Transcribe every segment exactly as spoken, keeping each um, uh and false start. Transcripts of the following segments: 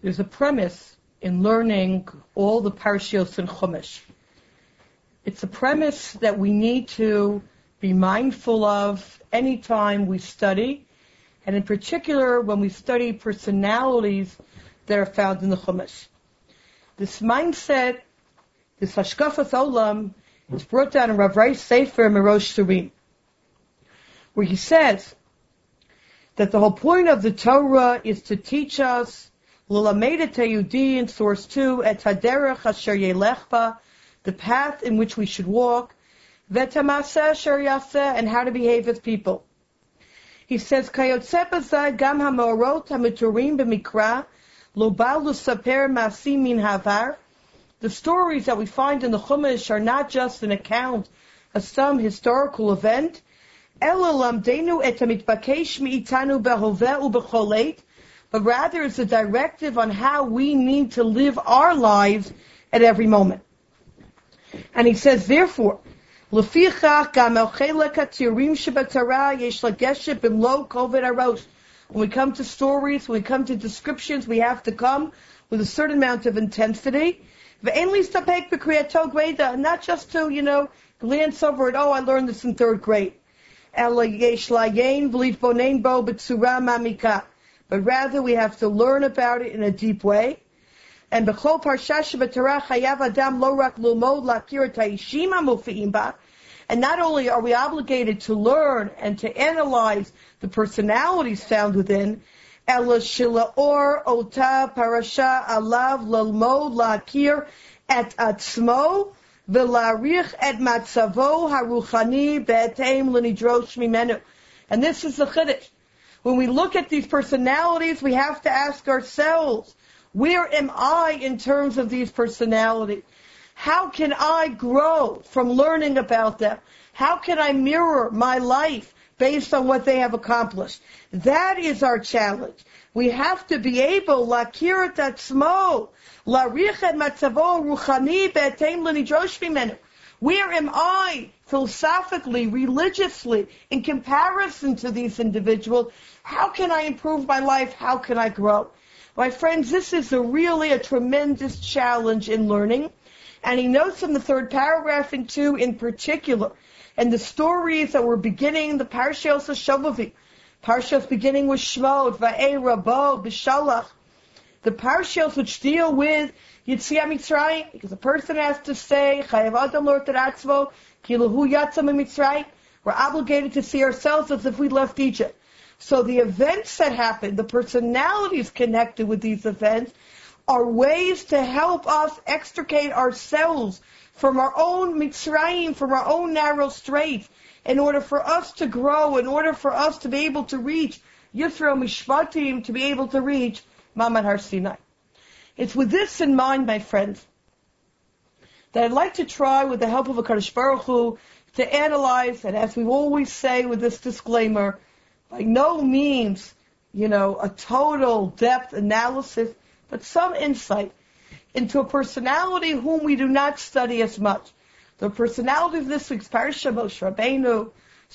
There's a premise in learning all the parashios in Chumash. It's a premise that we need to be mindful of anytime we study, and in particular when we study personalities that are found in the Chumash. This mindset, this Hashkafas Olam, is brought down in Rav Rei's Sefer Merosh Shirim, where he says that the whole point of the Torah is to teach us L'lamed Yehudi in source two, et haderech asher yelech ba, the path in which we should walk, v'tamaseh asher yaseh, and how to behave as people. He says, Kayotze b'zeh gam ha'morot ha'miturim b'mikra, lo ba'al l'saper ma'asim min havar. The stories that we find in the Chumash are not just an account of some historical event, ela lamdenu et hamitbakesh mi'itanu behoveh u'bechol eit, but rather it's a directive on how we need to live our lives at every moment. And he says, therefore, Lefichach gam el chelek hatirim shebaTorah yesh lageshet b'mlo koved harosh. When we come to stories, when we come to descriptions, we have to come with a certain amount of intensity. Ve'en listapek b'kriyat greda, not just to, you know, glance over it. Oh, I learned this in third grade. El yesh layein v'litbonein bo b'tzura mamika. But rather we have to learn about it in a deep way. And b'chol parsha shebaTorah chayav adam lo rak lilmod lakir et ha'ishim hamufi'im ba. And not only are we obligated to learn and to analyze the personalities found within, ela shilaor ota parasha alav lilmod lakir et atzmo v'larich et matzavo haruchani be'etem l'nidrosh mimenu. And this is the chiddush. When we look at these personalities, we have to ask ourselves, where am I in terms of these personalities? How can I grow from learning about them? How can I mirror my life based on what they have accomplished? That is our challenge. We have to be able, lakir et atzmo, larich et matzavo ruchani be'etem l'nidrosh mimenu. Where am I philosophically, religiously, in comparison to these individuals? How can I improve my life? How can I grow? My friends, this is a really a tremendous challenge in learning. And he notes in the third paragraph in two in particular, and the stories that were beginning, the Parshas Shovavim, Parshas beginning with Shmot, Va'era, Bo, B'Shalach, the Parshas which deal with Yetziat Mitzrayim, because a person has to say, Chayav Adam Lo Teratzvo, Kilahu Yatzam Mitzrayim. We're obligated to see ourselves as if we left Egypt. So the events that happen, the personalities connected with these events, are ways to help us extricate ourselves from our own Mitzrayim, from our own narrow straits, in order for us to grow, in order for us to be able to reach Yisrael Mishpatim, to be able to reach Mamad Har Sinai. It's with this in mind, my friends, that I'd like to try, with the help of a Kadosh Baruch Hu, to analyze, and as we always say with this disclaimer, by no means, you know, a total depth analysis, but some insight into a personality whom we do not study as much. The personality of this week's Parsha, Moshe Rabbeinu,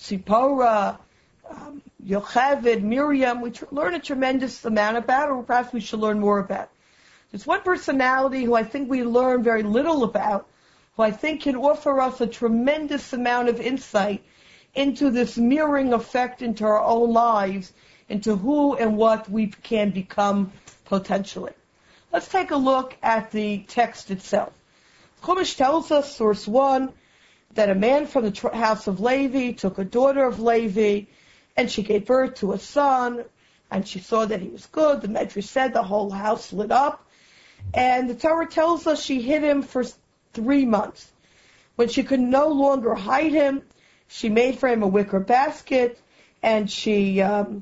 Sipora, um, Yocheved, Miriam, we tr- learn a tremendous amount about, or perhaps we should learn more about. There's one personality who I think we learn very little about, who I think can offer us a tremendous amount of insight into this mirroring effect into our own lives, into who and what we can become potentially. Let's take a look at the text itself. Chumash tells us, source one, that a man from the tr- house of Levi took a daughter of Levi, and she gave birth to a son, and she saw that he was good. The Medrash said the whole house lit up. And the Torah tells us she hid him for three months. When she could no longer hide him, she made for him a wicker basket, and she um,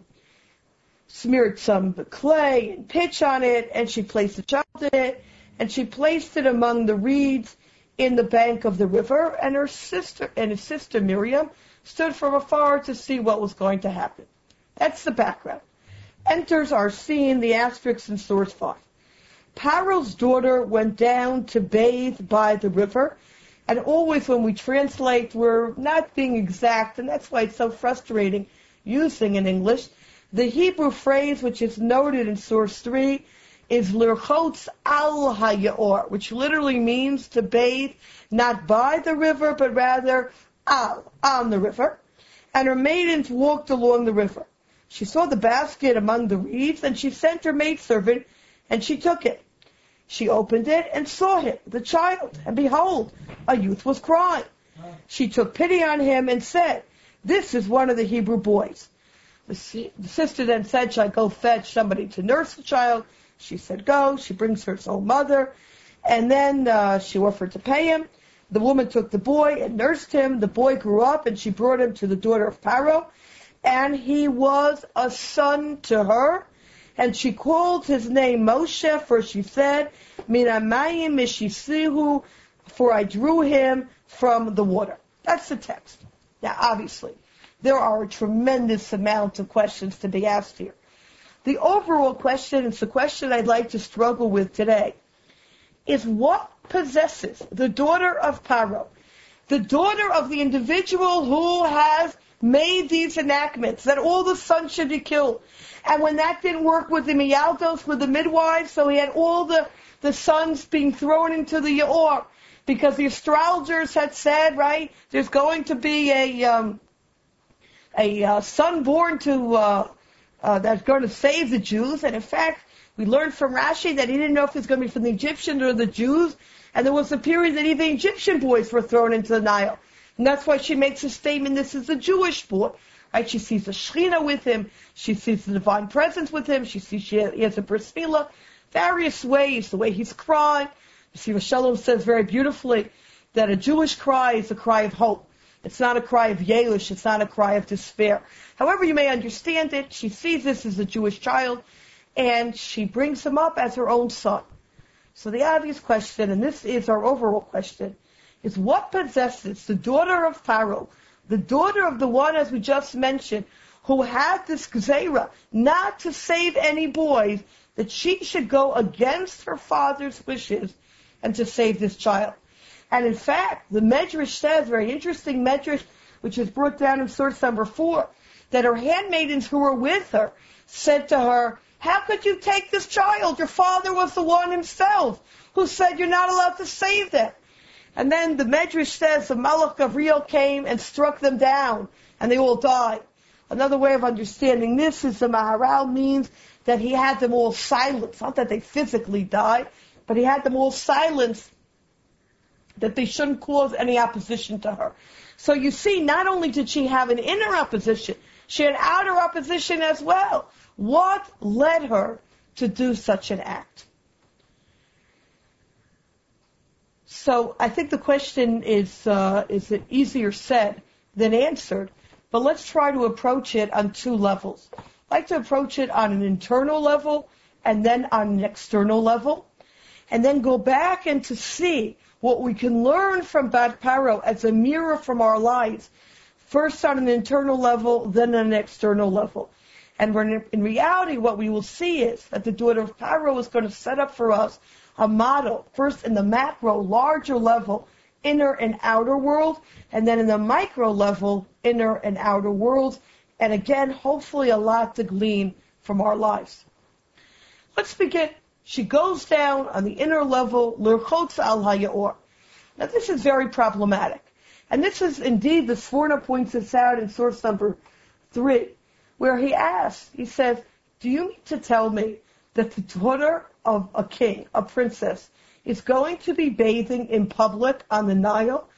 smeared some clay and pitch on it, and she placed the child in it, and she placed it among the reeds in the bank of the river, and her sister and his sister Miriam stood from afar to see what was going to happen. That's the background. Enters our scene, the asterisk in source five. Paro's daughter went down to bathe by the river, and always when we translate, we're not being exact, and that's why it's so frustrating using in English. The Hebrew phrase, which is noted in source three, is lirchotz al hayaor, which literally means to bathe not by the river, but rather al, on the river. And her maidens walked along the river. She saw the basket among the reeds, and she sent her maidservant, and she took it. She opened it and saw him, the child, and behold, a youth was crying. She took pity on him and said, "This is one of the Hebrew boys." The sister then said, "Shall I go fetch somebody to nurse the child?" She said, "Go." She brings her own mother, and then uh, she offered to pay him. The woman took the boy and nursed him. The boy grew up, and she brought him to the daughter of Pharaoh, and he was a son to her. And she called his name Moshe, for she said, "Minamayim mishisihu," for I drew him from the water. That's the text. Now, obviously, there are a tremendous amount of questions to be asked here. The overall question, it's the question I'd like to struggle with today, is what possesses the daughter of Paro, the daughter of the individual who has made these enactments, that all the sons should be killed. And when that didn't work with the Miyaldos, with the midwives, so he had all the, the sons being thrown into the Yaor, because the astrologers had said, right, there's going to be a um, a uh, son born to uh, uh, that's going to save the Jews. And in fact, we learned from Rashi that he didn't know if it was going to be from the Egyptians or the Jews. And there was a period that even Egyptian boys were thrown into the Nile. And that's why she makes a statement, this is a Jewish boy. Right? She sees the Shekhinah with him. She sees the divine presence with him. She sees she he has a bris milah. Various ways, the way he's crying. You see, Shalom says very beautifully that a Jewish cry is a cry of hope. It's not a cry of Yelush. It's not a cry of despair. However you may understand it, she sees this as a Jewish child, and she brings him up as her own son. So the obvious question, and this is our overall question, is what possesses the daughter of Pharaoh, the daughter of the one, as we just mentioned, who had this gzeira not to save any boys, that she should go against her father's wishes and to save this child. And in fact, the Medrash says, very interesting Medrash, which is brought down in source number four, that her handmaidens who were with her said to her, "How could you take this child? Your father was the one himself who said you're not allowed to save them." And then the Medrash says the Malach Gabriel came and struck them down, and they all died. Another way of understanding this is the Maharal means that he had them all silenced, not that they physically died, but he had them all silenced, that they shouldn't cause any opposition to her. So you see, not only did she have an inner opposition, she had outer opposition as well. What led her to do such an act? So I think the question is uh, is it easier said than answered, but let's try to approach it on two levels. I'd like to approach it on an internal level and then on an external level, and then go back and to see what we can learn from Bat Paro as a mirror from our lives, first on an internal level, then on an external level. And when in reality, what we will see is that the daughter of Paro is going to set up for us a model, first in the macro, larger level, inner and outer world, and then in the micro level, inner and outer world, and again, hopefully a lot to glean from our lives. Let's begin. She goes down on the inner level, Lirchotz al Hayaor. Now this is very problematic. And this is indeed, the Sforno points this out in source number three, where he asks, he says, "Do you mean to tell me that the daughter of a king, a princess, is going to be bathing in public on the Nile?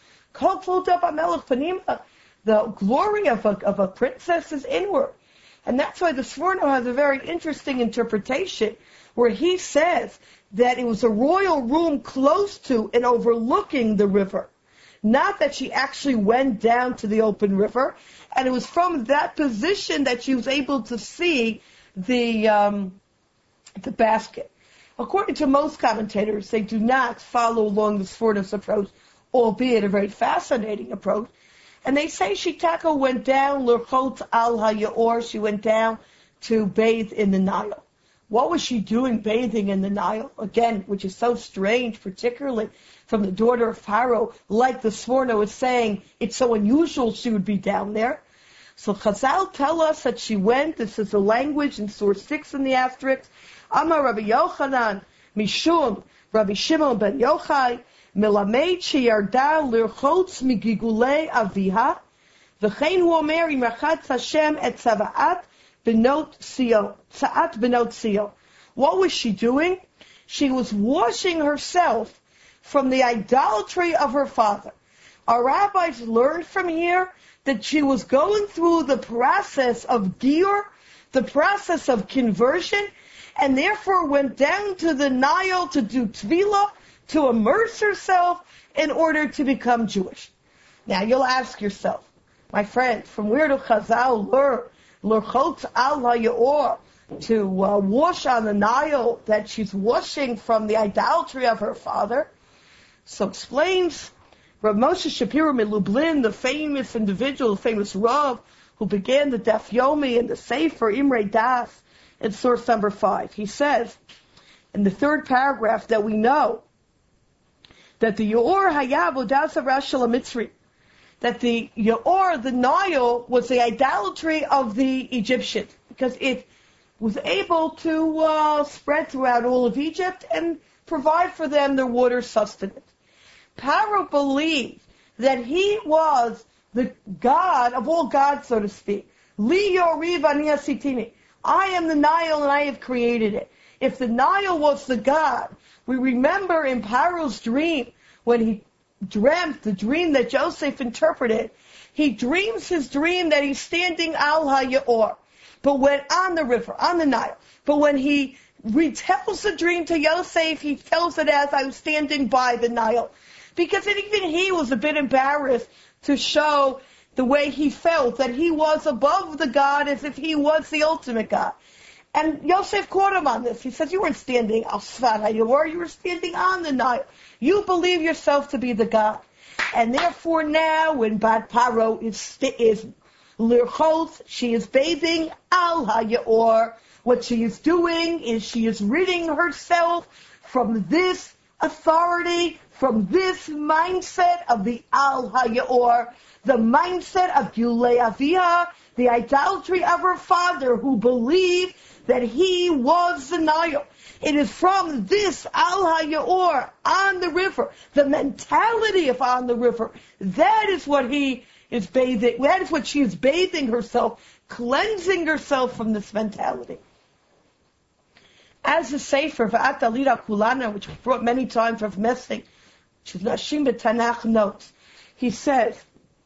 The glory of a, of a princess is inward." And that's why the Sforno has a very interesting interpretation, where he says that it was a royal room close to and overlooking the river. Not that she actually went down to the open river, and it was from that position that she was able to see the um, the basket. According to most commentators, they do not follow along the Sforno's approach, albeit a very fascinating approach. And they say Shitako went down, Lirchot al Hayaor, she went down to bathe in the Nile. What was she doing bathing in the Nile? Again, which is so strange, particularly from the daughter of Pharaoh, like the Sforno is saying, it's so unusual she would be down there. So Chazal tell us that she went, this is the language in source six in the asterisk, Amar Rabbi Yochanan, Mishum, Rabbi Shimon ben Yochai, Milamed sheyarda lirchotz migigulei aviha, v'chein hu omer im rachatz Hashem et tzavaat benot Sion, tza'at benot Sion. What was she doing? She was washing herself from the idolatry of her father. Our rabbis learned from here that she was going through the process of giur, the process of conversion, and therefore went down to the Nile to do tefillah, to immerse herself in order to become Jewish. Now you'll ask yourself, my friend, from where do Chazal learn l'rchotz al ha'yor, to uh, wash on the Nile, that she's washing from the idolatry of her father? So explains Rav Moshe Shapiro Milublin, the famous individual, the famous Rav, who began the Daf Yomi and the Sefer Imrei Das in source number five. He says, in the third paragraph, that we know that the Yor Hayav Odasa Rashal Mitzri, that the Yor, the Nile, was the idolatry of the Egyptians, because it was able to uh, spread throughout all of Egypt and provide for them their water sustenance. Paro believed that he was the God of all gods, so to speak. Li Yoriv ani asitini. I am the Nile and I have created it. If the Nile was the God, we remember in Paro's dream, when he dreamt the dream that Joseph interpreted, he dreams his dream that he's standing al ha-yor, but when on the river, on the Nile. But when he retells the dream to Yosef, he tells it as I was standing by the Nile. Because even he was a bit embarrassed to show the way he felt, that he was above the God as if he was the ultimate God. And Yosef caught him on this. He says, you weren't standing al Sfat HaYor, you were standing on the Nile. You believe yourself to be the God. And therefore now, when Bat Paro is, is lirchotz, she is bathing al HaYor. What she is doing is she is ridding herself from this authority, from this mindset of the al HaYor, the mindset of Gulei Avia, the idolatry of her father, who believed that he was the Nile. It is from this al HaYor, on the river, the mentality of on the river, that is what he is bathing, that is what she is bathing herself, cleansing herself from this mentality. As the Sefer V'at Alira Kulana, which was brought many times from Messing, which is Nashim B'Tanach, notes, he says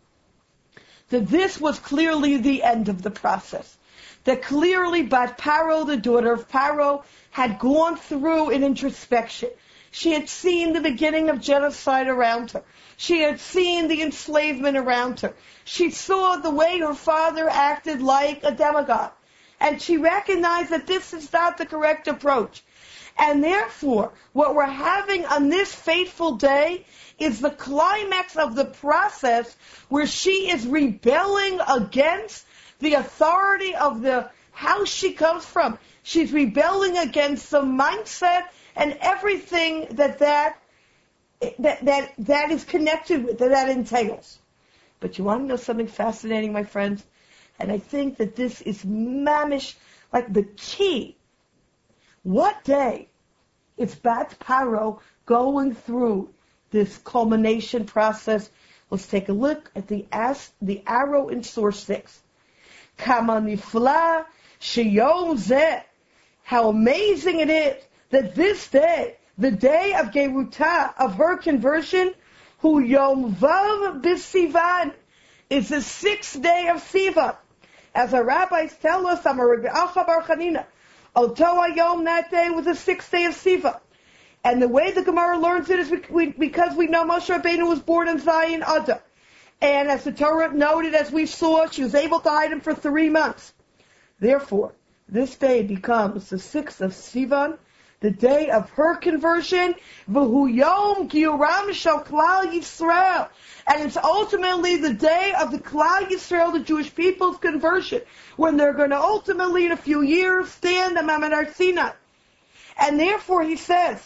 that this was clearly the end of the process. That clearly Bat Paro, the daughter of Paro, had gone through an introspection. She had seen the beginning of genocide around her. She had seen the enslavement around her. She saw the way her father acted like a demagogue. And she recognized that this is not the correct approach. And therefore, what we're having on this fateful day is the climax of the process where she is rebelling against the authority of the house she comes from. She's rebelling against the mindset and everything that that, that, that, that is connected with, that that entails. But you want to know something fascinating, my friends? And I think that this is mamish, like the key. What day is Bat Paro going through this culmination process? Let's take a look at the as, the arrow in source six. Kama nifla sheyom zeh. How amazing it is that this day, the day of Geruta, of her conversion, hu yom vav b'sivan, is the sixth day of Sivan. As our rabbis tell us, Amar Rabbi Acha bar Chanina, Oto Hayom, that day was the sixth day of Sivan. And the way the Gemara learns it is because we know Moshe Rabbeinu was born in Zion Adar. And as the Torah noted, as we saw, she was able to hide him for three months. Therefore, this day becomes the sixth of Sivan, the day of her conversion, V'hu Yom Giuram Shel Klal Yisrael. And it's ultimately the day of the Klal Yisrael, the Jewish people's conversion, when they're going to ultimately, in a few years, stand on Mount Har Sinai. And therefore, he says,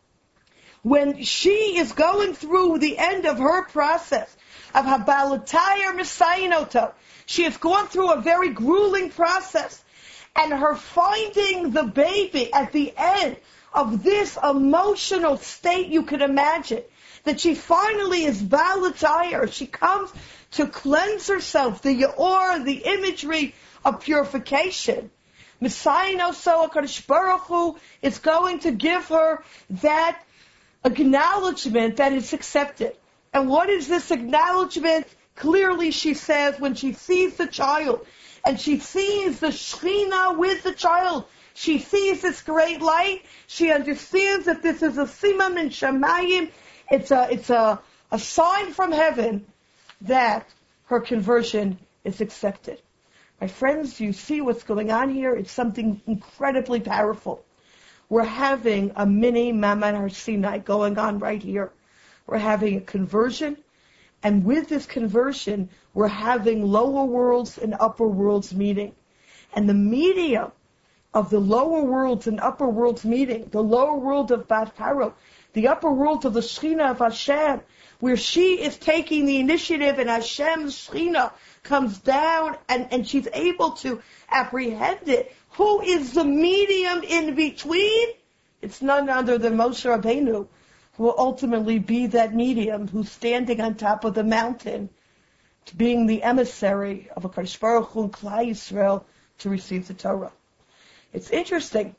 when she is going through the end of her process of Habalatayar Misayinoto, she has gone through a very grueling process. And her finding the baby at the end of this emotional state, you can imagine, that she finally is balatayr. She comes to cleanse herself, the yaor, the imagery of purification. Messiah Noso HaKadosh Baruch Hu is going to give her that acknowledgement that it's accepted. And what is this acknowledgement? Clearly she says when she sees the child, and she sees the Shekhinah with the child, she sees this great light, she understands that this is a simam in Shamayim, it's a, it's a, a sign from heaven that her conversion is accepted. My friends, you see what's going on here? It's something incredibly powerful. We're having a mini Maman Har Sinai going on right here. We're having a conversion, and with this conversion, we're having lower worlds and upper worlds meeting. And the medium of the lower worlds and upper worlds meeting, the lower world of Bat Paro, the upper world of the Shekhinah of Hashem, where she is taking the initiative and Hashem's Shekhinah comes down and, and she's able to apprehend it. Who is the medium in between? It's none other than Moshe Rabbeinu, who will ultimately be that medium who's standing on top of the mountain, to being the emissary of HaKadosh Baruch Hu and Klal Yisrael to receive the Torah. It's interesting.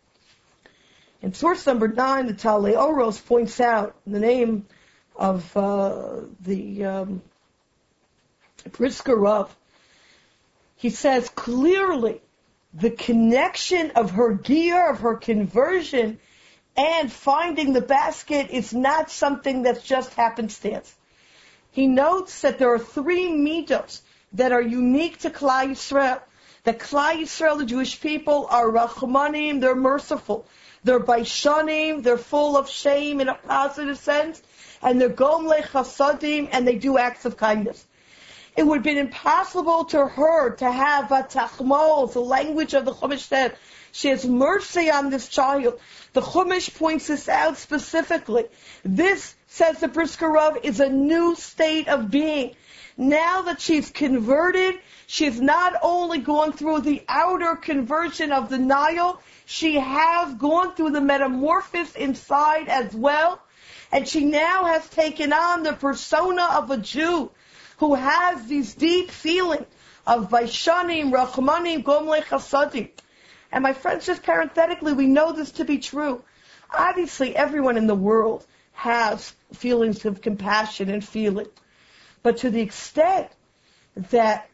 In source number nine, the Talei Oros points out the name of uh, the um, Brisker Rav. He says clearly the connection of her gear, of her conversion, and finding the basket is not something that's just happenstance. He notes that there are three midos that are unique to Klal Yisrael. That Klal Yisrael, the Jewish people, are rachmanim, they're merciful. They're baishanim, they're full of shame in a positive sense, and they're gomle chasadim, and they do acts of kindness. It would have been impossible to her to have a tachmol, the language of the Chumash said. She has mercy on this child. The Chumash points this out specifically. This, says the Brisker Rav, is a new state of being. Now that she's converted, she's not only gone through the outer conversion of the Nile, she has gone through the metamorphosis inside as well. And she now has taken on the persona of a Jew who has these deep feelings of Vaishanim, Rachmanim, Gomle Chasadim. And my friends, just parenthetically, we know this to be true. Obviously, everyone in the world has feelings of compassion and feeling. But to the extent that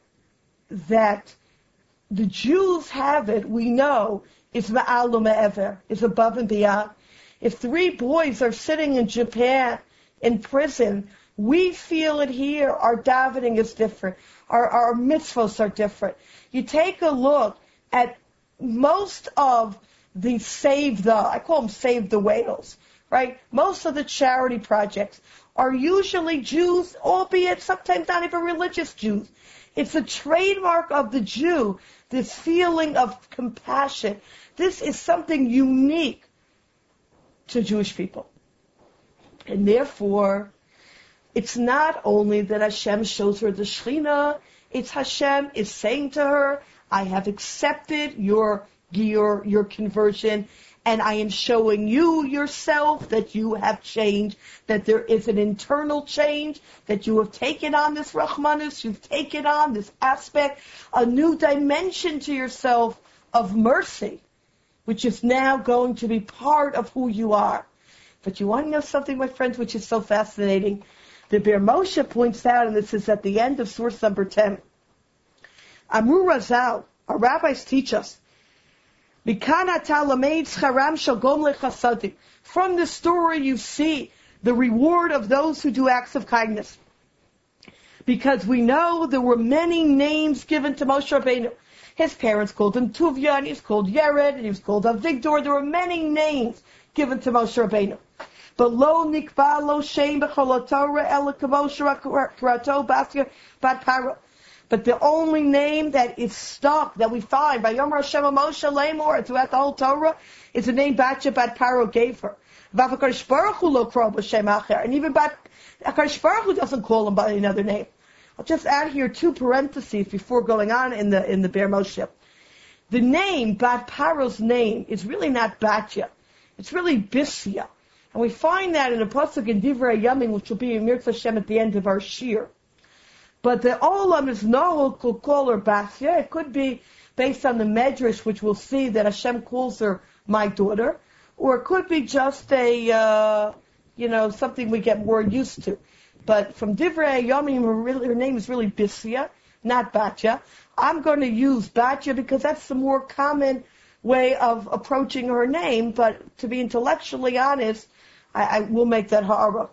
that the Jews have it, we know, is ma'al u'me'ever, is above and beyond. If three boys are sitting in Japan in prison, we feel it here. Our davening is different. Our, our mitzvos are different. You take a look at most of the Save the, I call them Save the Whales, right? Most of the charity projects are usually Jews, albeit sometimes not even religious Jews. It's a trademark of the Jew, this feeling of compassion. This is something unique to Jewish people. And therefore, it's not only that Hashem shows her the Shekhinah, it's Hashem is saying to her, I have accepted your, your, your conversion, and I am showing you yourself that you have changed, that there is an internal change, that you have taken on this Rachmanus, you've taken on this aspect, a new dimension to yourself of mercy, which is now going to be part of who you are. But you want to know something, my friends, which is so fascinating? The Be'er Moshe points out, and this is at the end of source number ten, Amru Razal, our rabbis teach us, from the story you see the reward of those who do acts of kindness. Because we know there were many names given to Moshe Rabbeinu. His parents called him Tuvia, and he was called Yered, and he was called Avigdor. There were many names given to Moshe Rabbeinu. But lo nikva lo shem b'chol Torah ela kavoshe karato basya bat paro. But the only name that is stuck, that we find by Yom Hashem Moshe Lemor throughout the whole Torah, is the name Batya Bat Paro gave her. V'Hakadosh Baruch Hu lo kro b'shem acher, and even Bat Hakadosh Baruch Hu doesn't call him by another name. I'll just add here two parentheses before going on in the in the Be'er Moshe. The name, Bat Paro's name, is really not Batya. It's really Bisya. And we find that in a pasuk in Divrei Yamim, which will be in Mirz Hashem at the end of our shir. But the Olam is Nahul could call her Batya. It could be based on the Medrash, which we'll see that Hashem calls her my daughter. Or it could be just a, uh, you know, something we get more used to. But from Divrei Yamim, her, really, her name is really Bisya, not Batya. I'm going to use Batya because that's the more common way of approaching her name. But to be intellectually honest, I, I will make that hara.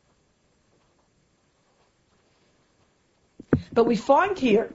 But we find here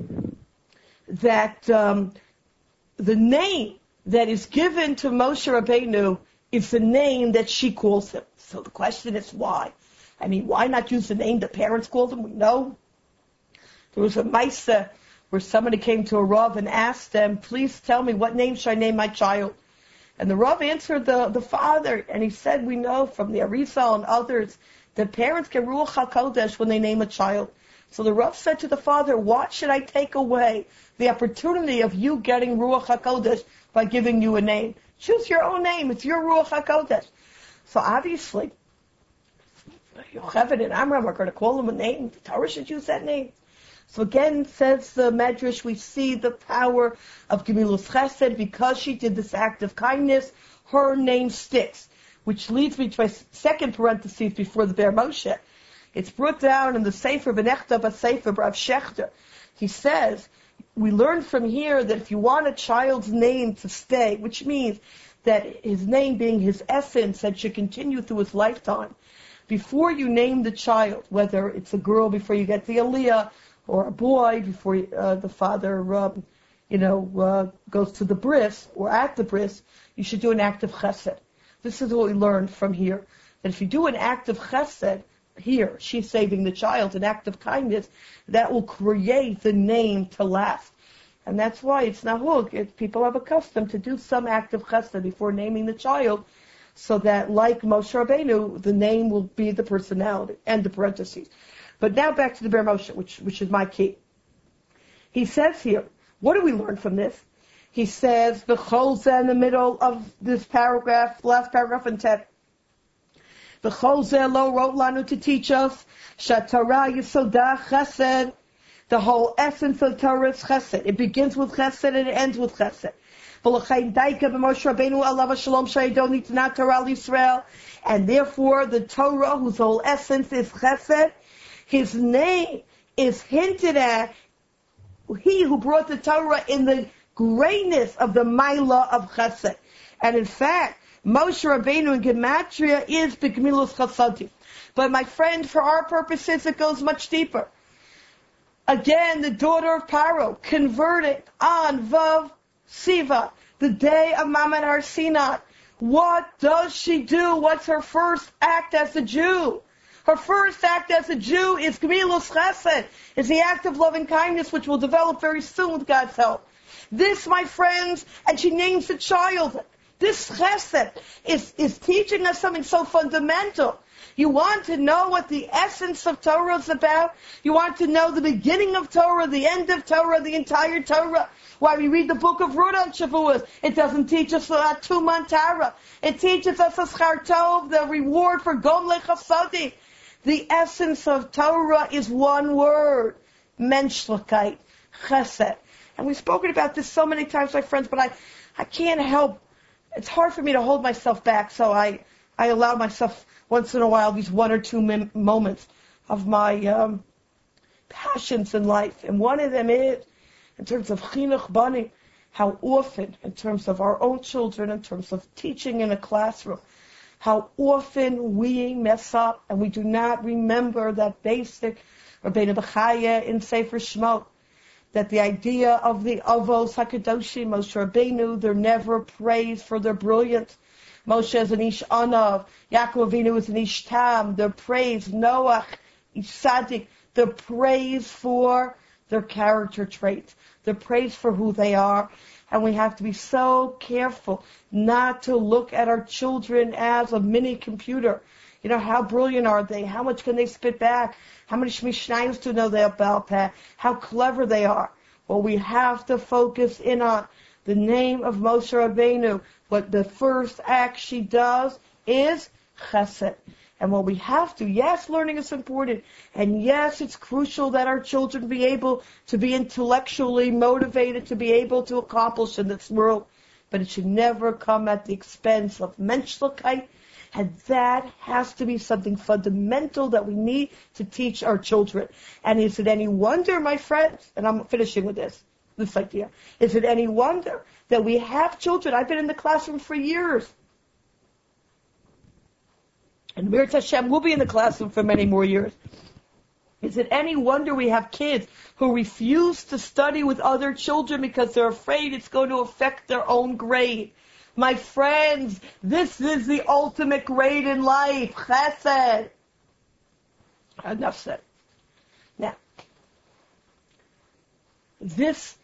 that um, the name that is given to Moshe Rabbeinu is the name that she calls him. So the question is why? I mean, why not use the name the parents called him? We know. There was a Maisa where somebody came to a Rav and asked them, please tell me what name should I name my child? And the Rav answered the, the father, and he said, we know from the Arizal and others that parents get Ruach HaKodesh when they name a child. So the Rav said to the father, why should I take away the opportunity of you getting Ruach HaKodesh by giving you a name? Choose your own name. It's your Ruach HaKodesh. So obviously, Yocheved and Amram are going to call him a name. The Torah should use that name. So again, says the Medrash, we see the power of Gemilus Chesed. Because she did this act of kindness, her name sticks. Which leads me to a second parenthesis before the Ber Moshe. It's brought down in the Sefer V'nechta B'Sefer Rav Shechter. He says, we learn from here that if you want a child's name to stay, which means that his name being his essence that should continue through his lifetime, before you name the child, whether it's a girl before you get the Aliyah, or a boy before uh, the father, um, you know, uh, goes to the bris, or at the bris, you should do an act of chesed. This is what we learned from here. That if you do an act of chesed, here, she's saving the child, an act of kindness, that will create the name to last. And that's why it's nahug. It, people have accustomed to do some act of chesed before naming the child, so that, like Moshe Rabbeinu, the name will be the personality, and the parentheses. But now back to the Ber Moshe, which, which is my key. He says here, what do we learn from this? He says, the Cholzeh in the middle of this paragraph, last paragraph in ten. The Cholzeh lo wrote lanu to teach us, Shatara Yisodah Chesed, the whole essence of Torah is Chesed. It begins with Chesed and it ends with Chesed. And therefore, the Torah, whose whole essence is Chesed, his name is hinted at, he who brought the Torah in the greatness of the Maila of Chesed. And in fact, Moshe Rabbeinu in Gematria is B'Gemilos Chasadim. But my friend, for our purposes, it goes much deeper. Again, the daughter of Paro, converted on Vav Siva, the day of Maman Har Sinai. What does she do? What's her first act as a Jew? Her first act as a Jew is Gemilos Chesed, is the act of loving kindness, which will develop very soon with God's help. This, my friends, and she names the child. This Chesed is, is teaching us something so fundamental. You want to know what the essence of Torah is about? You want to know the beginning of Torah, the end of Torah, the entire Torah? Why we read the book of Ruth on Shavuos. It doesn't teach us a two-month Torah. It teaches us a Schar Tov, the reward for Gomle Chasadim. The essence of Torah is one word, Menschlichkeit, Chesed. And we've spoken about this so many times, my friends, but I, I can't help. It's hard for me to hold myself back, so I, I allow myself once in a while these one or two min- moments of my um, passions in life. And one of them is, in terms of chinuch bani, how often, in terms of our own children, in terms of teaching in a classroom, how often we mess up and we do not remember that basic Rabbeinu Bechaya in Sefer Shemot, that the idea of the Avos HaKadoshim, Moshe Rabbeinu, they're never praised for their brilliance. Moshe is an Ish Anav, Yaakov Avinu is an Ish Tam, they're praised, Noach, Ish Sadik, they're praised for their character traits. They're praised for who they are. And we have to be so careful not to look at our children as a mini computer. You know, how brilliant are they? How much can they spit back? How many Mishnayos do know they about that? How clever they are. Well, we have to focus in on the name of Moshe Rabbeinu, what the first act she does is chesed. And what we have to, yes, learning is important, and yes, it's crucial that our children be able to be intellectually motivated to be able to accomplish in this world, but it should never come at the expense of menschlichkeit, and that has to be something fundamental that we need to teach our children. And is it any wonder, my friends, and I'm finishing with this, this idea, is it any wonder that we have children? I've been in the classroom for years. And Mir Hashem will be in the classroom for many more years. Is it any wonder we have kids who refuse to study with other children because they're afraid it's going to affect their own grade? My friends, this is the ultimate grade in life, chesed. Enough said. Now, this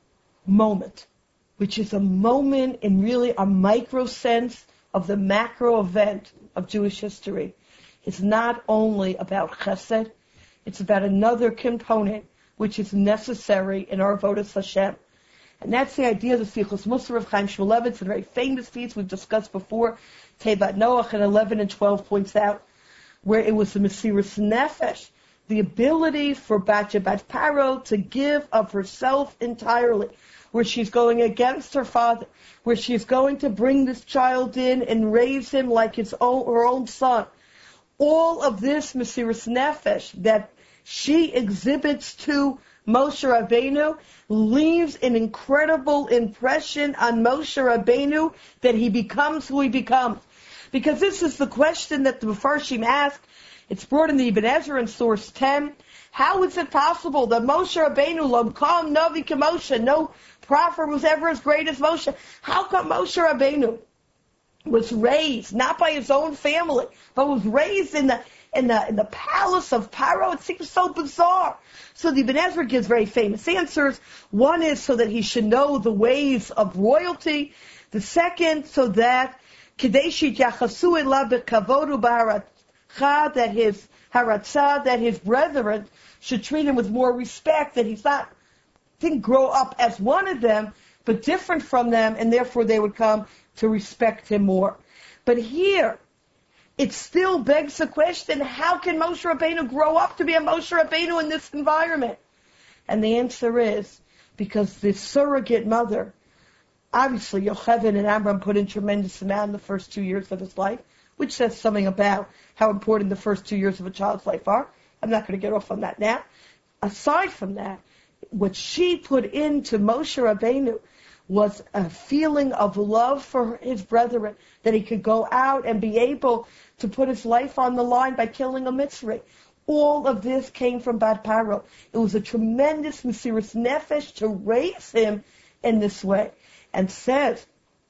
moment, which is a moment in really a micro sense of the macro event of Jewish history, is not only about chesed, it's about another component which is necessary in our avodas Hashem. And that's the idea of the Sichos Musar of Chaim Shmulevitz. It's a very famous piece we've discussed before. Tevat Noach in eleven and twelve points out where it was the Mesiras Nefesh, the ability for Bat Bat Paro to give of herself entirely, where she's going against her father, where she's going to bring this child in and raise him like his own, her own son. All of this Mesiras Nefesh that she exhibits to Moshe Rabbeinu leaves an incredible impression on Moshe Rabbeinu that he becomes who he becomes. Because this is the question that the Mefarshim ask. It's brought in the Ibn Ezra in source ten. How is it possible that Moshe Rabbeinu, Lam Kam Navi K'Moshe, no prophet was ever as great as Moshe? How come Moshe Rabbeinu was raised not by his own family, but was raised in the in the in the palace of Paro? It seems so bizarre. So the Ibn Ezra gives very famous answers. One is so that he should know the ways of royalty. The second, so that Kadeshi Yachasu Ela B'Kavodu B'Haratcha, that his Haratza, that his brethren should treat him with more respect, that he's not, didn't grow up as one of them, but different from them, and therefore they would come to respect him more. But here, it still begs the question, how can Moshe Rabbeinu grow up to be a Moshe Rabbeinu in this environment? And the answer is, because the surrogate mother, obviously Yocheved and Amram put in tremendous amount in the first two years of his life, which says something about how important the first two years of a child's life are. I'm not going to get off on that now. Aside from that, what she put into Moshe Rabbeinu was a feeling of love for his brethren, that he could go out and be able to put his life on the line by killing a Mitzri. All of this came from Bat Paro. It was a tremendous Mesiras Nefesh to raise him in this way. And says,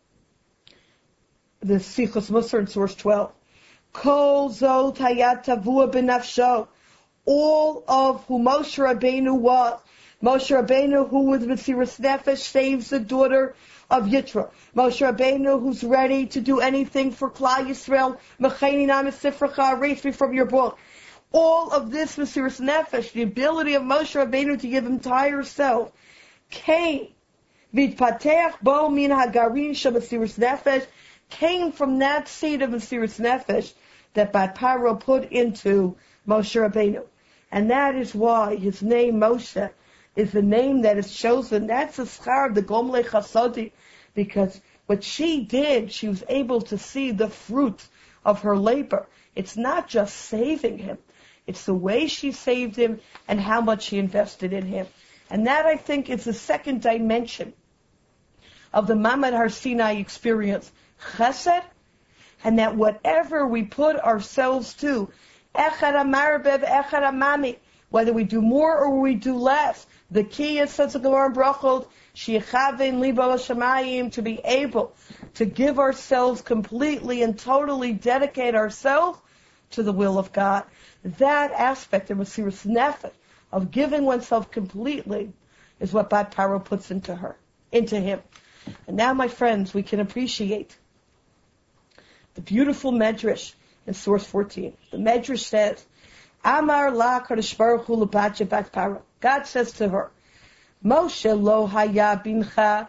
the Sichos Musar in source twelve, Kol Zot Hayat Tavua B'Nafsho, all of who Moshe Rabbeinu was. Moshe Rabbeinu, who with Mesiras Nefesh saves the daughter of Yitro. Moshe Rabbeinu, who's ready to do anything for Klal Yisrael. Mechani Nam Sifracha, erase me from your book. All of this Mesiras Nefesh, the ability of Moshe Rabbeinu to give entire self, came Vitpateach Bo Min Hagarin Shel Mesiras Nefesh, came from that seed of Mesiras Nefesh that Bat Paro put into Moshe Rabbeinu. And that is why his name Moshe is the name that is chosen. That's the schar of the Gomlei Chasodi, because what she did, she was able to see the fruit of her labor. It's not just saving him. It's the way she saved him and how much she invested in him. And that, I think, is the second dimension of the Mamad Har Sinai experience. Chesed, and that whatever we put ourselves to, Echad HaMarbev, Echad HaMami, whether we do more or we do less, the key is, says the Gemara in Brachot, Sheichavin Libo Hashemayim, to be able to give ourselves completely and totally dedicate ourselves to the will of God. That aspect of Mesiras Nefesh, of giving oneself completely, is what Bat Paro puts into her, into him. And now, my friends, we can appreciate the beautiful Medrash in source fourteen. The Medrash says, Amar la Kadosh Baruch Hu l'Bat Bat Paro. God says to her, Moshe lo haya bincha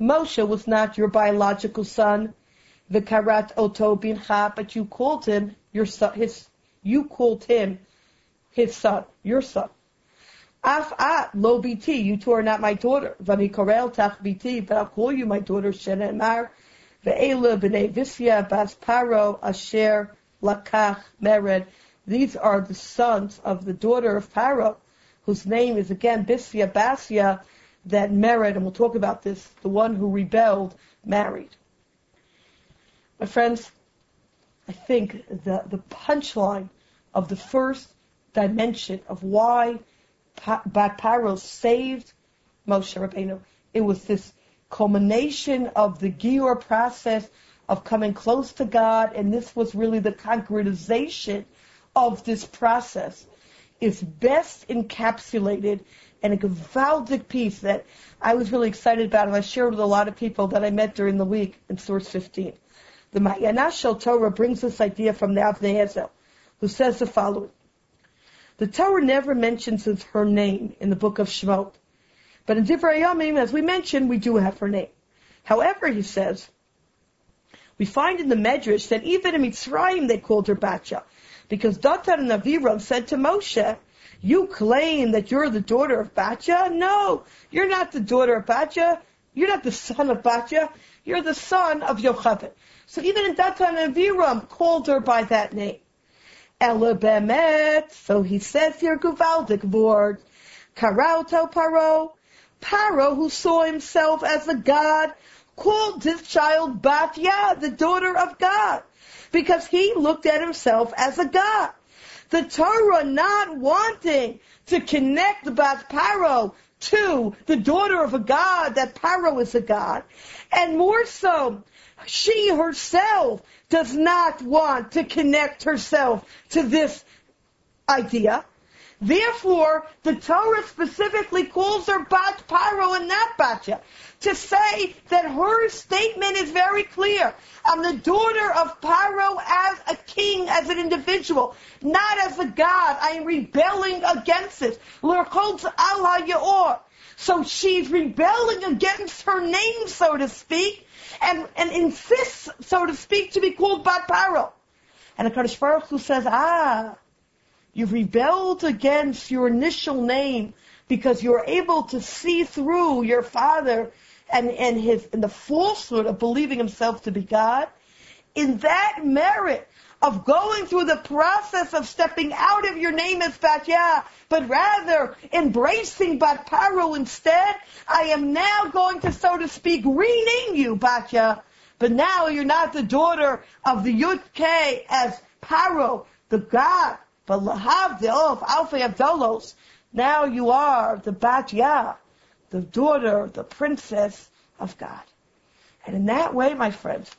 Moshe was not your biological son, v'karat oto bincha, but you called him your son, his, you called him his son, your son. Af at lo biti, you two are not my daughter. V'ani korel tach biti, but I'll call you my daughter, shenemar, ve'ela b'nei visya bas paro asher lakach mered. These are the sons of the daughter of Paro, whose name is again Bisya Basya, that Mered, and we'll talk about this, the one who rebelled, married. My friends, I think the, the punchline of the first dimension of why Bat Paro saved Moshe Rabbeinu, it was this culmination of the Gior process of coming close to God, and this was really the concretization of this process. Is best encapsulated in a gewaldic piece that I was really excited about, and I shared with a lot of people that I met during the week in Source fifteen. The Ma'ayanah Shel Torah brings this idea from the Avnei Ezel, who says the following. The Torah never mentions her name in the book of Shemot, but in Divrei Yomim, as we mentioned, we do have her name. However, he says, we find in the Medrash that even in Mitzrayim they called her Batya, because Datan and Aviram said to Moshe, you claim that you're the daughter of Batya? No, you're not the daughter of Batya. You're not the son of Batya. You're the son of Yocheved. So even in Datan and Aviram called her by that name. Ela bemet, so he says here, Guvaldik word, Karauto Paro, Paro, who saw himself as a god, called this child Batya, the daughter of God, because he looked at himself as a god. The Torah not wanting to connect the Bat Paro to the daughter of a god, that Paro is a god, and more so, she herself does not want to connect herself to this idea. Therefore, the Torah specifically calls her Bat Paro and not Batya, to say that her statement is very clear. I'm the daughter of Paro as a king, as an individual, not as a god. I am rebelling against it. L'rchotz al ha'yor. So she's rebelling against her name, so to speak, and, and insists, so to speak, to be called Bat Paro. And the HaKadosh Baruch Hu says, ah, you've rebelled against your initial name because you're able to see through your father and, and his and the falsehood of believing himself to be God. In that merit of going through the process of stepping out of your name as Batya, but rather embracing Bat Paro instead, I am now going to, so to speak, rename you Batya, but now you're not the daughter of the Yud K as Paro, the God, but Lahavdil of Alfei Avdolos. Now you are the Batya, the daughter, the princess of God. And in that way, my friends,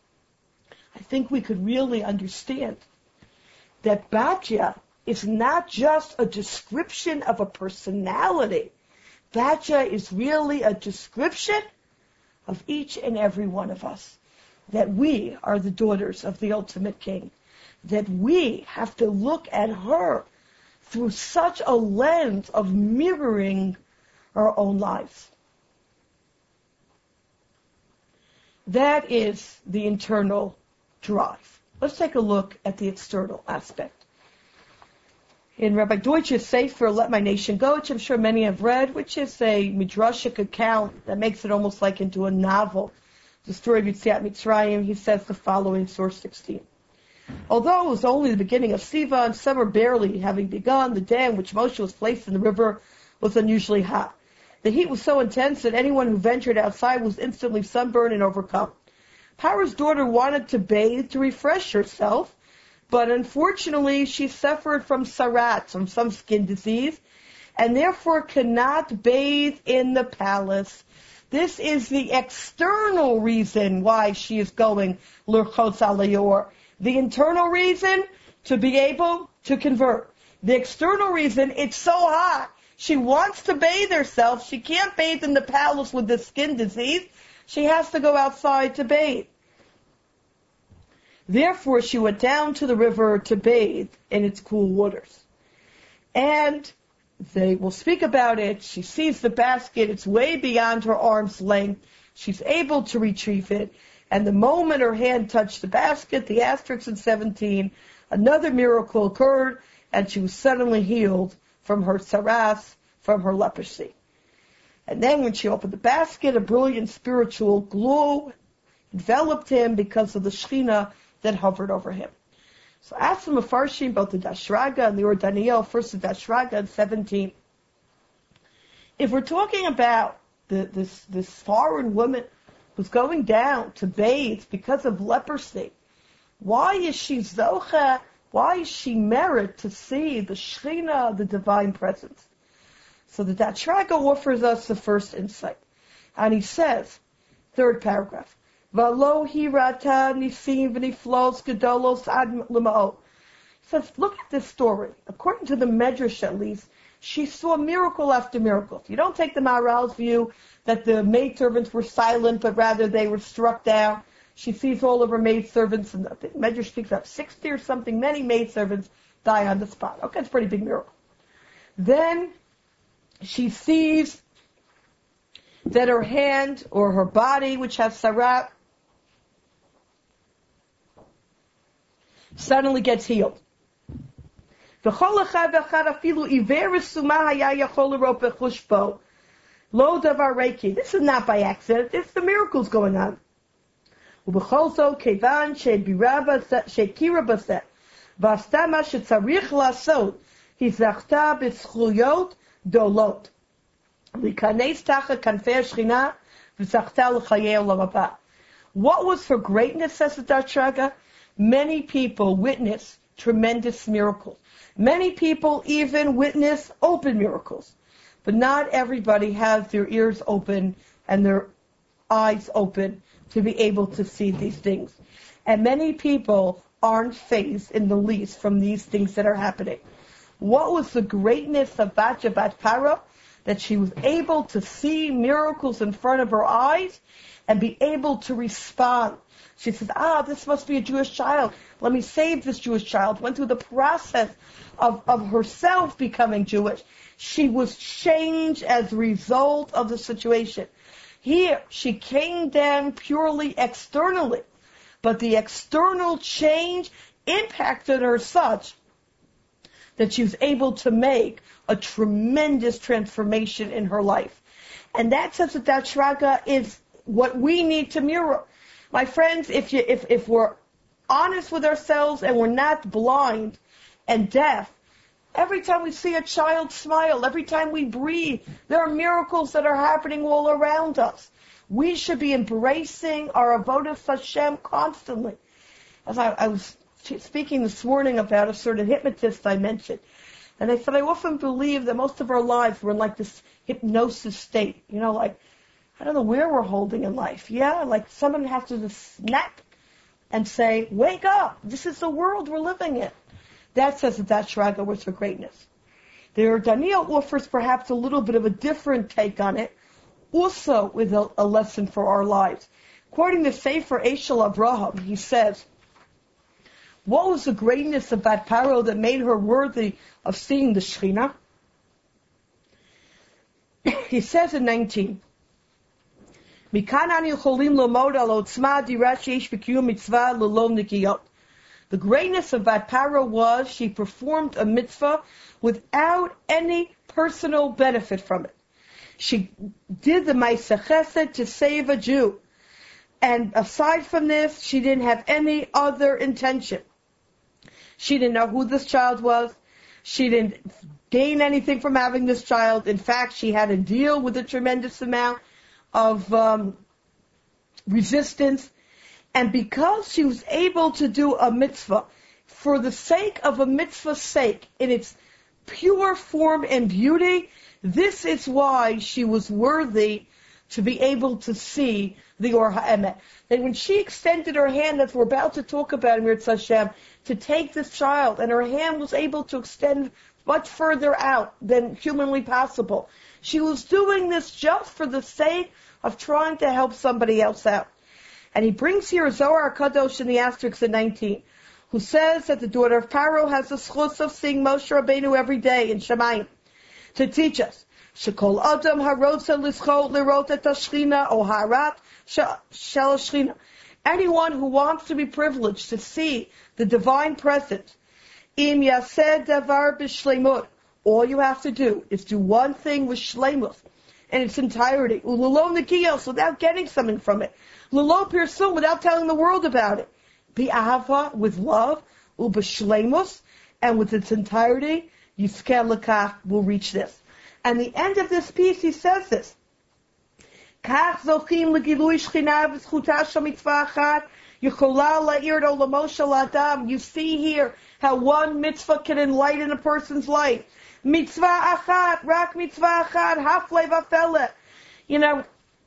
I think we could really understand that Batya is not just a description of a personality. Batya is really a description of each and every one of us, that we are the daughters of the ultimate king, that we have to look at her through such a lens of mirroring our own lives. That is the internal drive. Let's take a look at the external aspect. In Rabbi Deutsch's Sefer, Let My Nation Go, which I'm sure many have read, which is a midrashic account that makes it almost like into a novel, the story of Yetziat Mitzrayim, he says the following, source sixteen. Although it was only the beginning of Sivan, summer barely having begun, the day in which Moshe was placed in the river was unusually hot. The heat was so intense that anyone who ventured outside was instantly sunburned and overcome. Paro's daughter wanted to bathe to refresh herself, but unfortunately she suffered from sarat, from some skin disease, and therefore cannot bathe in the palace. This is the external reason why she is going l'rchotz al ha'yor. The internal reason, to be able to convert. The external reason, it's so hot. She wants to bathe herself. She can't bathe in the palace with the skin disease. She has to go outside to bathe. Therefore, she went down to the river to bathe in its cool waters. And they will speak about it. She sees the basket. It's way beyond her arm's length. She's able to retrieve it. And the moment her hand touched the basket, the asterisk in seventeen, another miracle occurred, and she was suddenly healed from her saras, from her leprosy. And then when she opened the basket, a brilliant spiritual glow enveloped him because of the Shekhinah that hovered over him. So ask the Mefarshim about the Dashraga and the Or Daniel, first the Dashraga in seventeen. If we're talking about the, this, this foreign woman who's going down to bathe because of leprosy, why is she Zocha? Why is she merit to see the Shekhinah, the divine presence? So the Dashraga offers us the first insight. And he says, third paragraph, V'lo hirata nisim v'niflos gedolos ad l'ma'o. He says, look at this story. According to the Medrash at least, she saw miracle after miracle. You don't take the Maharal's view that the maidservants were silent, but rather they were struck down. She sees all of her maidservants, and the Medrash speaks of sixty or something, many maidservants die on the spot. Okay, it's a pretty big miracle. Then she sees that her hand or her body, which has sarat, suddenly gets healed. This is not by accident. It's the miracles going on. What was her greatness, says the Dashraga? Many people witness tremendous miracles. Many people even witness open miracles. But not everybody has their ears open and their eyes open to be able to see these things. And many people aren't fazed in the least from these things that are happening. What was the greatness of Batya Bat Paro? That she was able to see miracles in front of her eyes and be able to respond. She says, ah, this must be a Jewish child. Let me save this Jewish child. Went through the process of, of herself becoming Jewish. She was changed as a result of the situation. Here, she came down purely externally. But the external change impacted her such that she was able to make a tremendous transformation in her life. And that says that Dashraga is what we need to mirror. My friends, if you, if, if we're honest with ourselves and we're not blind and deaf, every time we see a child smile, every time we breathe, there are miracles that are happening all around us. We should be embracing our avodas Hashem constantly. As I, I was speaking this morning about a certain hypnotist I mentioned, and I said I often believe that most of our lives we're in like this hypnosis state. You know, like, I don't know where we're holding in life. Yeah, like someone has to just snap and say, wake up. This is the world we're living in. That says that Dashraga was for greatness. There, Daniel offers perhaps a little bit of a different take on it, also with a, a lesson for our lives. Quoting the Sefer Eshel Abraham, he says, what was the greatness of Bat Paro that made her worthy of seeing the Shekhinah? He says in nineteen, the greatness of Bat Paro was she performed a mitzvah without any personal benefit from it. She did the Ma'aseh Chesed to save a Jew. And aside from this, she didn't have any other intention. She didn't know who this child was. She didn't gain anything from having this child. In fact, she had to deal with a tremendous amount of um, resistance. And because she was able to do a mitzvah for the sake of a mitzvah's sake, in its pure form and beauty, this is why she was worthy to be able to see the Or HaEmet. And when she extended her hand, as we're about to talk about in Mirz Hashem, to take this child, and her hand was able to extend much further out than humanly possible, she was doing this just for the sake of trying to help somebody else out. And he brings here Zohar Kadosh in the asterisk in nineteen, who says that the daughter of Paro has the schus of seeing Moshe Rabbeinu every day in Shemayim to teach us. Shekol Adam harotza lischot lirot et hashchina o harat shel Shechina. Anyone who wants to be privileged to see the divine presence, im yaseh davar b'shleimut. All you have to do is do one thing with shleimut in its entirety. Ulolo nikiyos, without getting something from it. Lulo pirsum, without telling the world about it. Bi'ahava, with love. Ub'shleimus, and with its entirety, Yiskel Lekach will reach this. And the end of this piece, he says this. Kach zochim legilui shchina v'zchuta shemitzvah achat yichola la'ir olamo shel adam. You see here how one mitzvah can enlighten a person's life. Mitzvah achat, rak mitzvah achat, hafle v'afele. You know,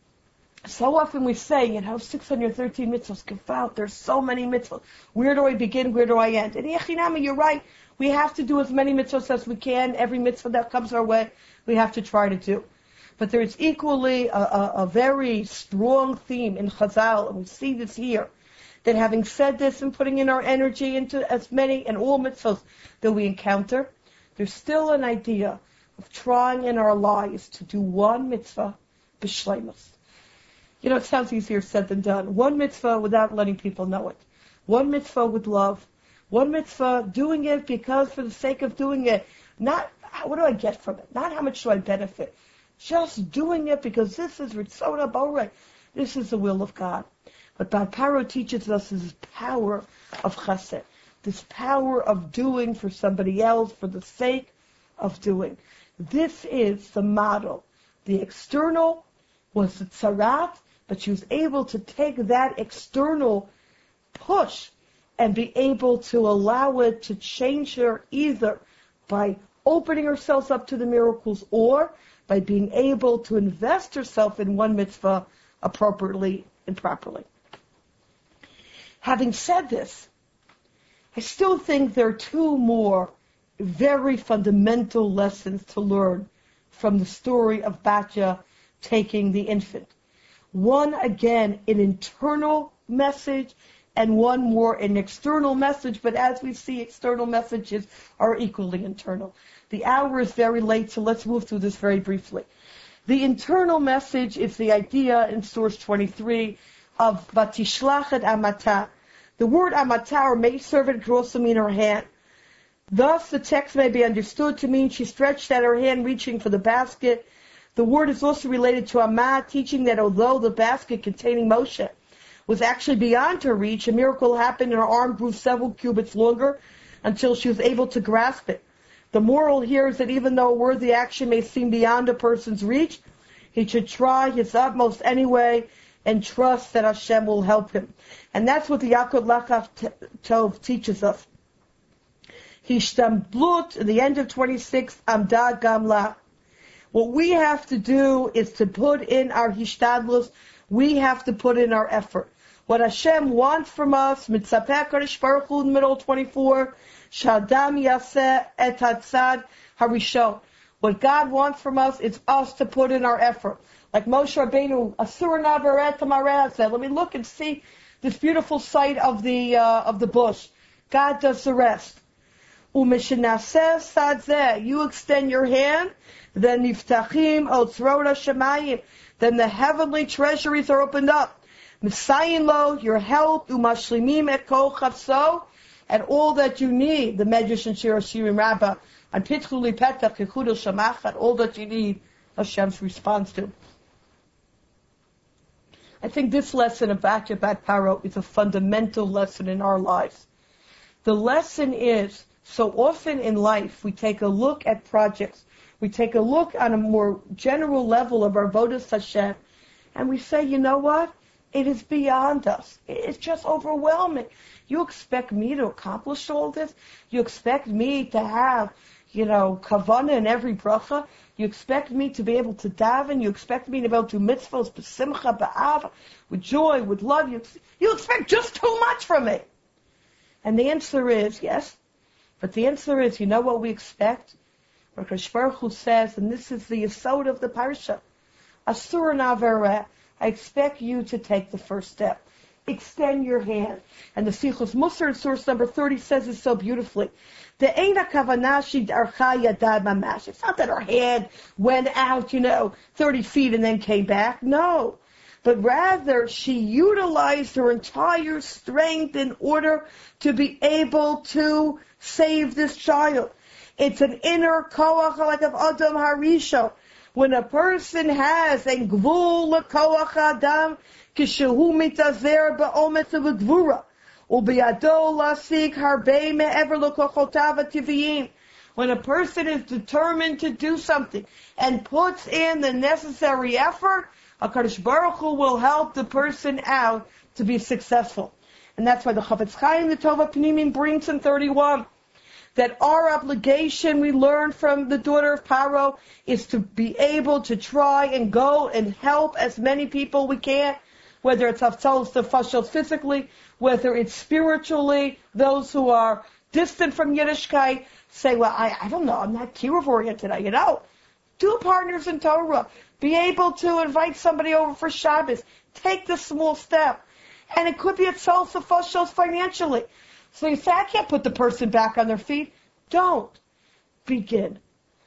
so often we say, you know, six hundred thirteen mitzvahs, gefout, there's so many mitzvahs. Where do I begin? Where do I end? And Yechinami, you're right. We have to do as many mitzvahs as we can. Every mitzvah that comes our way, we have to try to do. But there is equally a, a, a very strong theme in Chazal, and we see this here, that having said this and putting in our energy into as many and all mitzvahs that we encounter, there's still an idea of trying in our lives to do one mitzvah b'shleimus. You know, it sounds easier said than done. One mitzvah without letting people know it. One mitzvah with love. One mitzvah doing it because for the sake of doing it. Not, what do I get from it? Not how much do I benefit. Just doing it because this is Ritzona Borei. This is the will of God. But Bad Paro teaches us this power of chesed. This power of doing for somebody else for the sake of doing. This is the model. The external was the tzarat, but she was able to take that external push and be able to allow it to change her either by opening herself up to the miracles or by being able to invest herself in one mitzvah appropriately and properly. Having said this, I still think there are two more very fundamental lessons to learn from the story of Batya taking the infant. One, again, an internal message, and one more an external message, but as we see, external messages are equally internal. The hour is very late, so let's move through this very briefly. The internal message is the idea in source twenty-three of Vatishlachet Amata. The word Amata, or maidservant, could also mean her hand. Thus, the text may be understood to mean she stretched out her hand reaching for the basket. The word is also related to Amah, teaching that although the basket containing Moshe was actually beyond her reach, a miracle happened and her arm grew several cubits longer until she was able to grasp it. The moral here is that even though a worthy action may seem beyond a person's reach, he should try his utmost anyway and trust that Hashem will help him. And that's what the Yalkut Lachaf Tov teaches us. Hishtamblut, at the end of twenty-six, Amda Gamla. What we have to do is to put in our hishtadlus. We have to put in our effort. What Hashem wants from us, Mitzapeh Kadosh Baruch Hu, in middle twenty-four, Shadam Yaseh Et Hatzad Harishon. What God wants from us is us to put in our effort. Like Moshe Rabbeinu, Asur Naveret Tamareh said, let me look and see this beautiful sight of the uh, of the bush. God does the rest. Umishinaseh Sadzeh, you extend your hand, then Niftachim Otzrot Hashemayim, then the heavenly treasuries are opened up. Misayin lo, your help, umashlimim et kol chavso, and all that you need, the Medrash and Shir Hashirim Rabbah, and Pitchu li petach yechudel shamachat, all that you need, Hashem's response to. I think this lesson of Batya Bat Paro is a fundamental lesson in our lives. The lesson is, so often in life, we take a look at projects, we take a look on a more general level of our Avodas Hashem, and we say, you know what? It is beyond us. It's just overwhelming. You expect me to accomplish all this? You expect me to have, you know, kavanah in every bracha? You expect me to be able to daven? You expect me to be able to do mitzvahs, b'simcha, ba'ava, with joy, with love? You, you expect just too much from me. And the answer is, yes. But the answer is, you know what we expect? Hakadosh Baruch Hu says, and this is the yesod of the parsha, Asur Navareh, I expect you to take the first step. Extend your hand. And the Sichos Musar in source number thirty says it so beautifully. The Eina Kavanashi Darcha Yadad Mamash. It's not that her hand went out, you know, thirty feet and then came back. No. but rather she utilized her entire strength in order to be able to save this child. It's an inner koach like of Adam Harisha. When a person has a gvul koach adam, kishehu mitazer ba'omet v'gvura, u'biyado lasik harbei me'ever l'kochotav ativiyim. When a person is determined to do something and puts in the necessary effort, HaKadosh Baruch Hu will help the person out to be successful. And that's why the Chafetz Chaim, the Tova Pnimim, brings in thirty-one, that our obligation, we learn from the daughter of Paro, is to be able to try and go and help as many people we can, whether it's Haftalos the Fashos physically, whether it's spiritually, those who are distant from Yiddishkeit, say, well, I, I don't know, I'm not kiruv oriented, I, you know. Do partners in Torah. Be able to invite somebody over for Shabbos. Take the small step. And it could be a tzol sefashos financially. So you say, I can't put the person back on their feet. Don't. Begin.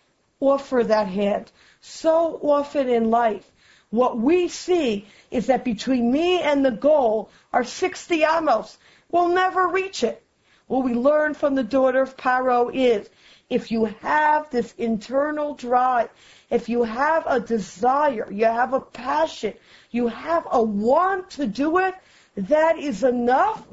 Offer that hand. So often in life, what we see is that between me and the goal are sixty amos. We'll never reach it. What we learn from the daughter of Paro is, if you have this internal drive, if you have a desire, you have a passion, you have a want to do it, that is enough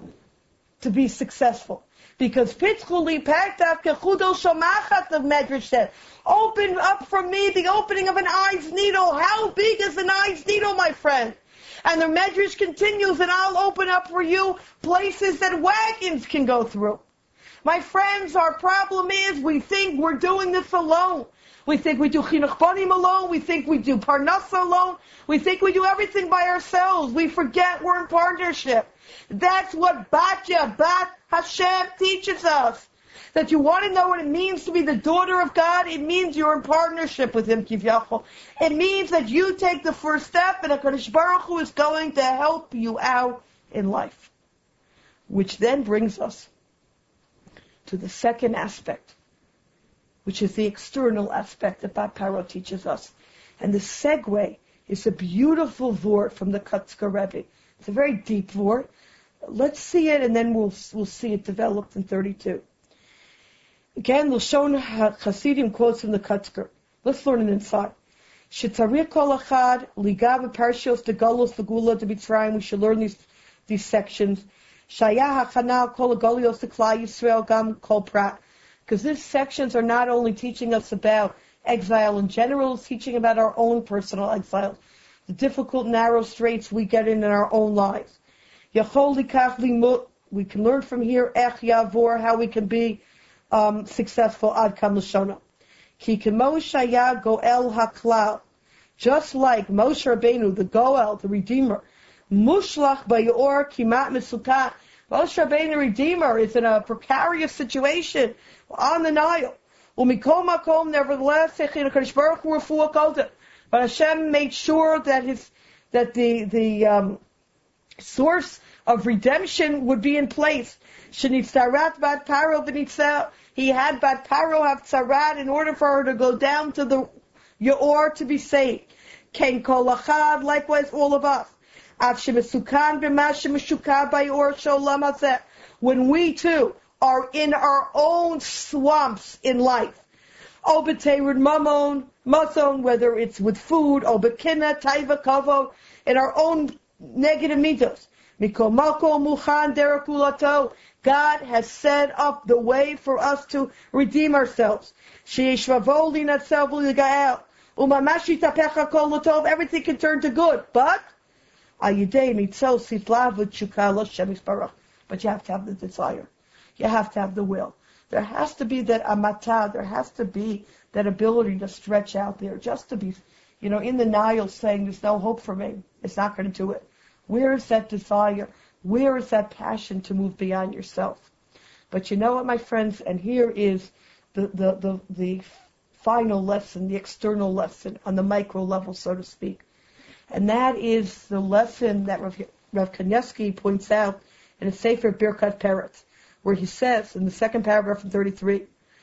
to be successful. Because Pitzchuli Pektav Kechudo Shomachat, the Medrash said, open up for me the opening of an eye's needle. How big is an eye's needle, my friend? And the Medrash continues, and I'll open up for you places that wagons can go through. My friends, our problem is we think we're doing this alone. We think we do Chinuch Banim alone. We think we do Parnasa alone. We think we do everything by ourselves. We forget we're in partnership. That's what Batya, Bat Hashem teaches us. That you want to know what it means to be the daughter of God, it means you're in partnership with Him, Kivyachol. It means that you take the first step, and HaKadosh Baruch Hu is going to help you out in life. Which then brings us to the second aspect, which is the external aspect that Bat Paro teaches us. And the segue is a beautiful vort from the Kotzker Rebbe. It's a very deep vort. Let's see it, and then we'll we'll see it developed in thirty-two. Again, Lashon Hasidim quotes from the Kotzker. Let's learn it inside. Shetzarich kol achad ligav parshios degalos legula debitzrayim. We should learn these these sections. Shayah hachanal kol galios deklal Yisrael gam kol prat. Because these sections are not only teaching us about exile in general, it's teaching about our own personal exile, the difficult, narrow straits we get in in our own lives. Yachol likach limut. We can learn from here ech yavor, how we can be um, successful ad kam l'shona. Ki kemo shaya goel haklal. Just like Moshe Rabbeinu, the Goel, the Redeemer, mushlach bayor kimat misukah. Moshe Rabbeinu, the Redeemer, is in a precarious situation on the Nile. Umikol makom, nevertheless, HaKadosh Baruch Hu refuah kodah. But Hashem made sure that his that the the um, source of redemption would be in place. Shenitzarat bat paro b'nitzah. He had bat paro have tzarat in order for her to go down to the Yaor to be saved. Ken kol achad, likewise all of us. Af shemesukan b'ma shemeshukah b'Yaor sholam hazeh. When we too are in our own swamps in life. Obeteirud mamon, mazon, whether it's with food, obekina, taiva, kavod, in our own negative mitos. Mikol malko muchan derakulato. God has set up the way for us to redeem ourselves. Sheishvavol linatzel v'ligael. Umamashi tapecha kol latov. Everything can turn to good, but ayidei mitzel sitlav v'tshukah l'Hashem yisbarach. But you have to have the desire. You have to have the will. There has to be that amata. There has to be that ability to stretch out there, just to be, you know, in the Nile saying, there's no hope for me. It's not going to do it. Where is that desire? Where is that passion to move beyond yourself? But you know what, my friends? And here is the, the, the, the final lesson, the external lesson on the micro level, so to speak. And that is the lesson that Rav, Rav Kanievsky points out in his Sefer Birkat Peretz, where he says in the second paragraph in thirty-three,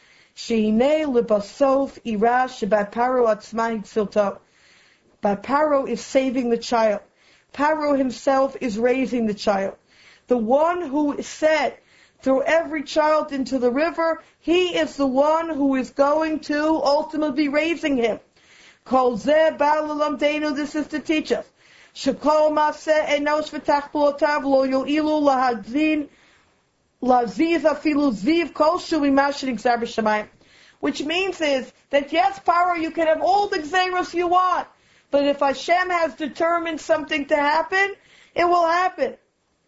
Sheinei lebasof irash shebat paro atzma hitzilto. Bat Paro is saving the child. Paro himself is raising the child. The one who said, throw every child into the river, he is the one who is going to ultimately be raising him. Kol zeh ba l'lamdeinu, this is to teach us. Shekol maseh enos v'tach b'lotav lo yo'ilu lahadzin laziz afilu ziv kol shu mimah shenigzar b'shamayim. Which means is that yes, Paro, you can have all the gzeros you want, but if Hashem has determined something to happen, it will happen.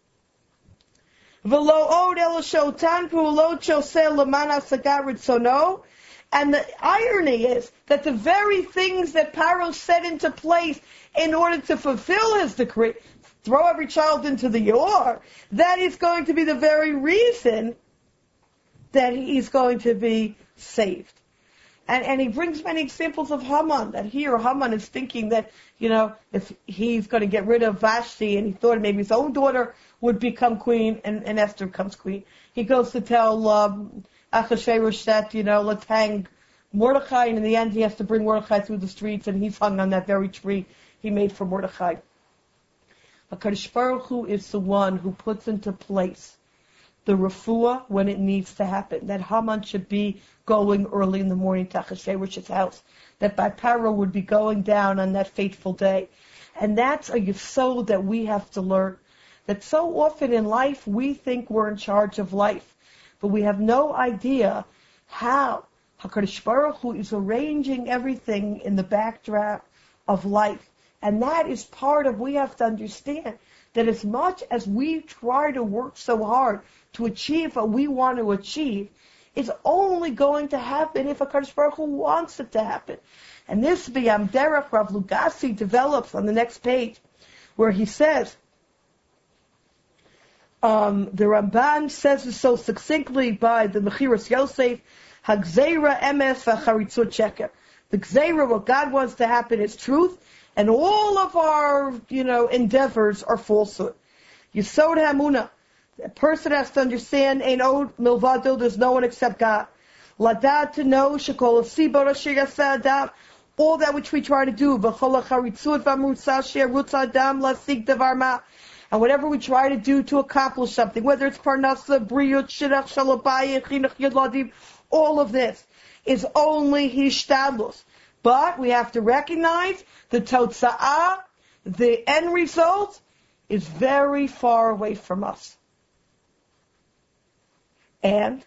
V'lo od el shotan pu'ulot shoseh l'man hasagat ritzono. And the irony is that the very things that Paro set into place in order to fulfill his decree, throw every child into the Yor, that is going to be the very reason that he's going to be saved. And, and he brings many examples of Haman, that here Haman is thinking that, you know, if he's going to get rid of Vashti, and he thought maybe his own daughter would become queen, and, and Esther becomes queen. He goes to tell um, Achashverosh that, you know, let's hang Mordechai, and in the end he has to bring Mordechai through the streets, and he's hung on that very tree he made for Mordechai. HaKadosh Baruch Hu is the one who puts into place the refuah when it needs to happen. That Haman should be going early in the morning to Achashverosh's house. That by Paro would be going down on that fateful day. And that's a yesod that we have to learn. That so often in life we think we're in charge of life, but we have no idea how HaKadosh Baruch Hu is arranging everything in the backdrop of life. And that is part of, we have to understand that as much as we try to work so hard to achieve what we want to achieve, it's only going to happen if HaKadosh Baruch Hu wants it to happen. And this B'Yam Derech Rav Lugassi develops on the next page, where he says, um, the Ramban says it so succinctly by the Mechiras Yosef, Hagzeira emes v'charitzut sheker. The Gzeira, what God wants to happen, is truth, and all of our, you know, endeavors are falsehood. Yesod Hamuna. A person has to understand, Ein od milvado, there's no one except God. Ladad, to know, shekol asibor asher yaseh adam, all that which we try to do, v'chol hacharitzut v'amrutzah asher rutz adam lasig davar ma. And whatever we try to do to accomplish something, whether it's parnasa, briyut, shirach, shalabayim, chinuch, yadladim, all of this is only hishtadlus. But we have to recognize the totza'ah, the end result, is very far away from us. And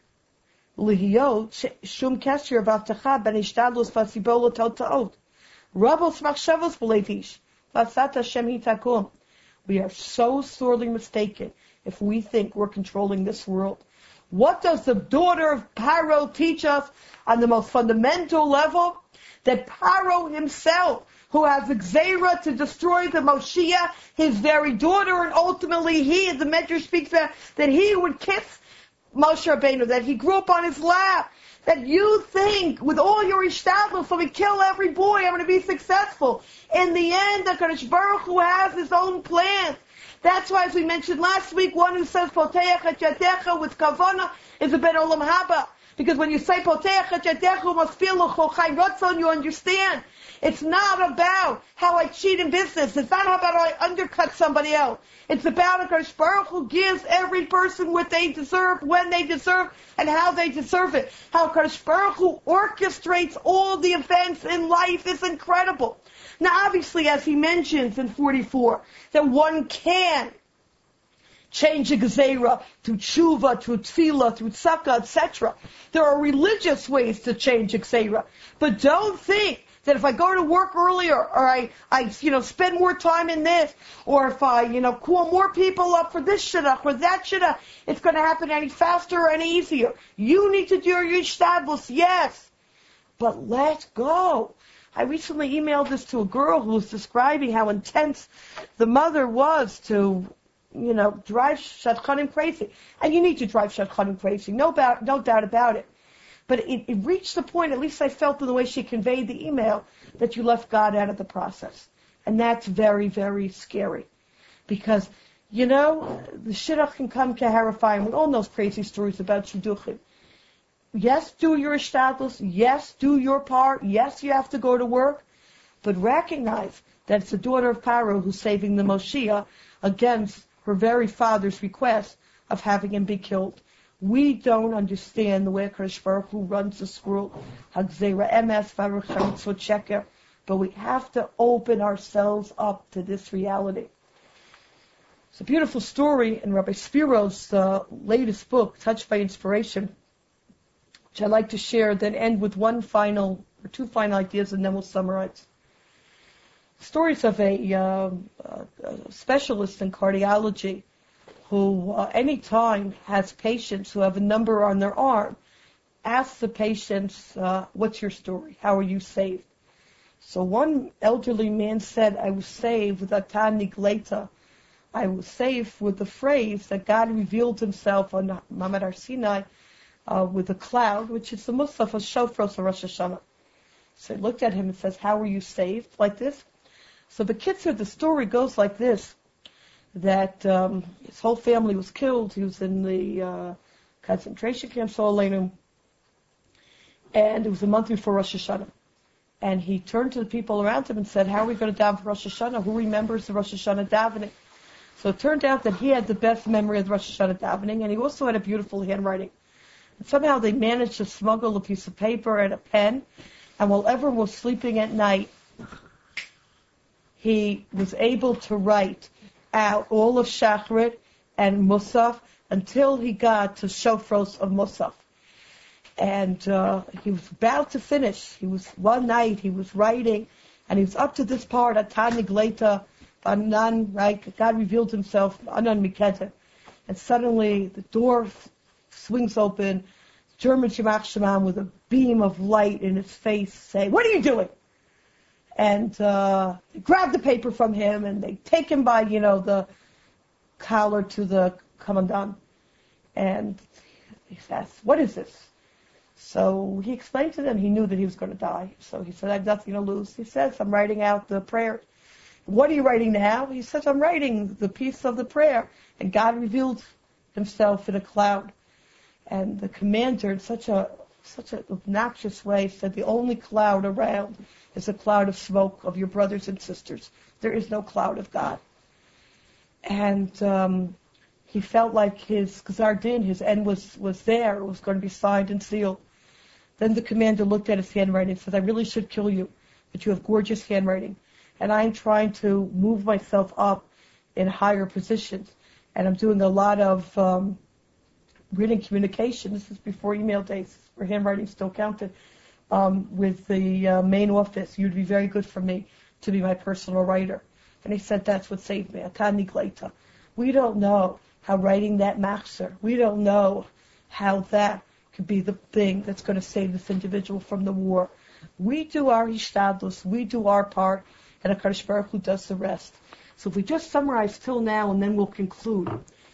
lihiyot shum kesher v'avtacha ben hishtadlus v'asibol totza'ot. Rabos machshavos b'levish v'asat Hashem hitakum. We are so sorely mistaken if we think we're controlling this world. What does the daughter of Paro teach us on the most fundamental level? That Paro himself, who has the Gzeira to destroy the Moshiach, his very daughter, and ultimately he, the Medrash speaks about, that he would kiss Moshe Rabbeinu, that he grew up on his lap, that you think with all your ishtadlus, so we kill every boy, I'm going to be successful. In the end, the HaKadosh Baruch Hu has his own plans. That's why, as we mentioned last week, one who says Poteach et yadecha with kavana is a ben olam haba. Because when you say Poteach et yadecha must feel l'chochai ratzon, you understand. It's not about how I cheat in business. It's not about how I undercut somebody else. It's about HaKadosh Baruch Hu gives every person what they deserve, when they deserve, and how they deserve it. How HaKadosh Baruch Hu orchestrates all the events in life is incredible. Now, obviously, as he mentions in forty-four, that one can change a gezerah through tshuva, through tefillah, through tzedakah, et cetera. There are religious ways to change a gezerah. But don't think that if I go to work earlier, or I, I, you know, spend more time in this, or if I, you know, call more people up for this shidduch or that shidduch, it's going to happen any faster or any easier. You need to do your yishtadlus, yes, but let go. I recently emailed this to a girl who was describing how intense the mother was to, you know, drive shadchanim crazy. And you need to drive shadchanim crazy, no doubt, no doubt about it. But it, it reached the point, at least I felt in the way she conveyed the email, that you left God out of the process. And that's very, very scary. Because, you know, the shidduch can come keharifying with all those crazy stories about shidduchim. Yes, do your ishtadlus. Yes, do your part. Yes, you have to go to work. but recognize that it's the daughter of Paro who's saving the Moshiach against her very father's request of having him be killed. We don't understand the way HaKadosh Baruch Hu runs the scroll, Hagzera Emes, Baruch Charitzot Sheker, but we have to open ourselves up to this reality. It's a beautiful story in Rabbi Spiro's uh, latest book, Touched by Inspiration, which I'd like to share, then end with one final, or two final ideas, and then we'll summarize. Stories of a, uh, a specialist in cardiology who, uh, anytime has patients who have a number on their arm, asks the patients, uh, what's your story? How are you saved? So one elderly man said, I was saved with Atah Nigleta. I was saved with the phrase that God revealed himself on Ma'amad Har Sinai uh, with a cloud, which is the Musaf of Shofros of Rosh Hashanah. So he looked at him and says, how were you saved? Like this? So the kitzur, the story goes like this, that um, his whole family was killed. He was in the uh, concentration camp, Soleinu, and it was a month before Rosh Hashanah. And he turned to the people around him and said, how are we going to daven for Rosh Hashanah? Who remembers the Rosh Hashanah davening? So it turned out that he had the best memory of the Rosh Hashanah davening, and he also had a beautiful handwriting. And somehow they managed to smuggle a piece of paper and a pen, and while everyone was sleeping at night, he was able to write out all of Shachrit and Musaf until he got to Shofros of Musaf. And uh, he was about to finish. He was one night he was writing, and he was up to this part, Atah Nigleta, Anan, right? God revealed himself, Anan Miketa, and suddenly the door f- swings open. German Shemach Shemam with a beam of light in his face, say, "What are you doing?" And uh, they grab the paper from him, and they take him by, you know, the collar to the commandant. And he says, "What is this?" So he explained to them he knew that he was going to die. So he said, "I have nothing to lose." He says, "I'm writing out the prayer." "What are you writing now?" He says, "I'm writing the piece of the prayer." And God revealed himself in a cloud. And the commander, in such a such an obnoxious way, said, "The only cloud around is a cloud of smoke of your brothers and sisters. There is no cloud of God." And um, he felt like his Gzar Din, his end was, was there. It was going to be signed and sealed. Then the commander looked at his handwriting and said, "I really should kill you, but you have gorgeous handwriting. And I'm trying to move myself up in higher positions. And I'm doing a lot of um, written communication." This is before email days, where handwriting still counted. Um, with the uh, main office, "You'd be very good for me to be my personal writer." And he said, "That's what saved me. Atah Nigleta." We don't know how writing that machzer, we don't know how that could be the thing that's going to save this individual from the war. We do our hishtadlus, we do our part, and HaKadosh Baruch Hu does the rest. So if we just summarize till now, and then we'll conclude.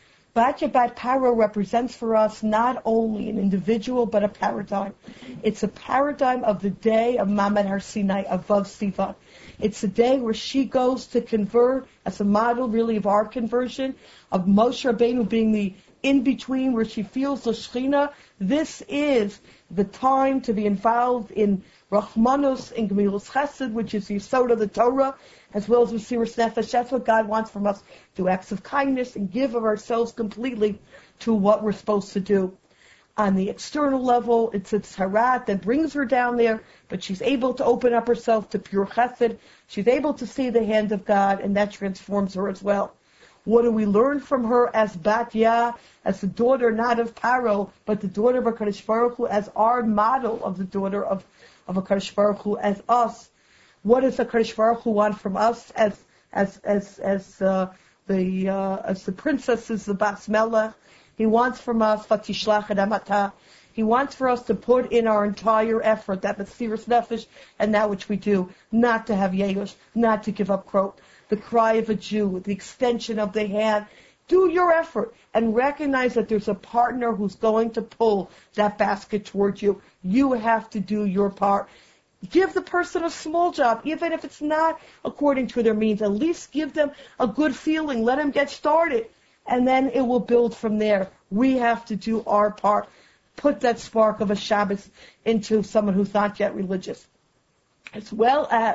Batya Bat Paro represents for us not only an individual, but a paradigm. It's a paradigm of the day of Ma'amad Har Sinai, above Sivan. It's the day where she goes to convert, as a model really of our conversion, of Moshe Rabbeinu being the in-between, where she feels the Shechina. This is the time to be involved in Rachmanus, in Gemilas Chesed, which is the Yesod of the Torah, as well as Mesiras Nefesh. That's what God wants from us, do acts of kindness and give of ourselves completely to what we're supposed to do. On the external level, it's a tzarat that brings her down there, but she's able to open up herself to pure chesed. She's able to see the hand of God, and that transforms her as well. What do we learn from her as Batya, as the daughter not of Paro, but the daughter of HaKadosh Baruch Hu, as our model of the daughter of, of HaKadosh Baruch Hu, as us? What does HaKadosh Baruch Hu want from us as as as as uh, the uh, as the princesses, the Bas Melech? He wants from us Vatishlach et Amata. He wants for us to put in our entire effort, that Mesiras Nefesh, and that which we do, not to have Yehush, not to give up Krot. The cry of a Jew, the extension of the hand. Do your effort and recognize that there's a partner who's going to pull that basket towards you. You have to do your part. Give the person a small job, even if it's not according to their means. At least give them a good feeling. Let them get started. And then it will build from there. We have to do our part. Put that spark of a Shabbos into someone who's not yet religious. As well as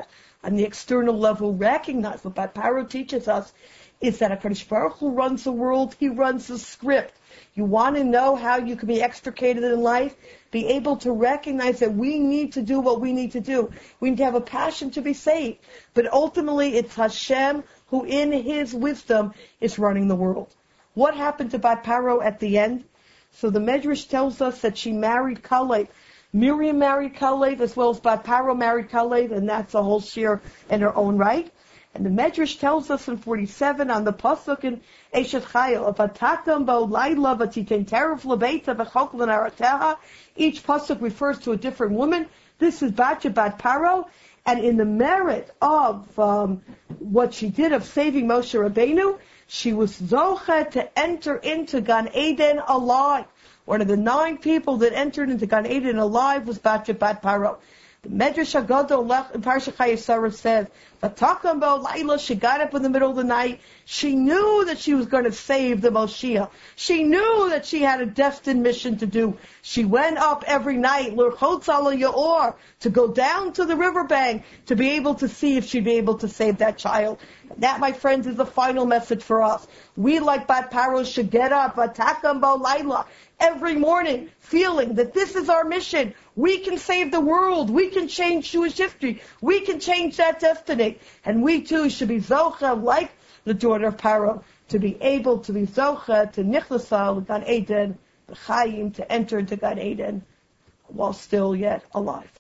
on the external level recognize. What Bat Paro teaches us is that HaKadosh Baruch Hu runs the world. He runs the script. You want to know how you can be extricated in life? Be able to recognize that we need to do what we need to do. We need to have a passion to be saved. But ultimately, it's Hashem who, in His wisdom, is running the world. What happened to Bat Paro at the end? So the Medrash tells us that she married Kalev. Miriam married Kalev, as well as Bat Paro married Kalev, and that's a whole shir in her own right. And the Medrash tells us in forty-seven on the pasuk in Eshet Chayil, "V'tatam bo laila v'titen teref lebeita v'chokl narateha." Each pasuk refers to a different woman. This is Batya Bat Paro, and in the merit of um, what she did of saving Moshe Rabbeinu, she was zocha to enter into Gan Eden alive. One of the nine people that entered into Gan Eden alive was Batya Bat Paro. The Medrash Hagadol in Parsha Chayesara says, "V'takam bo laila." She got up in the middle of the night. She knew that she was going to save the Moshiach. She knew that she had a destined mission to do. She went up every night, l'chotz ala yaor, to go down to the riverbank to be able to see if she'd be able to save that child. And that, my friends, is the final message for us. We, like Bat Paro, should get up, v'takam bo laila, every morning, feeling that this is our mission. We can save the world. We can change Jewish history. We can change that destiny. And we too should be zocha, like the daughter of Paro, to be able to be zocha, to nichlasa, Gan Eden, b'chayim, to enter into Gan Eden, while still yet alive.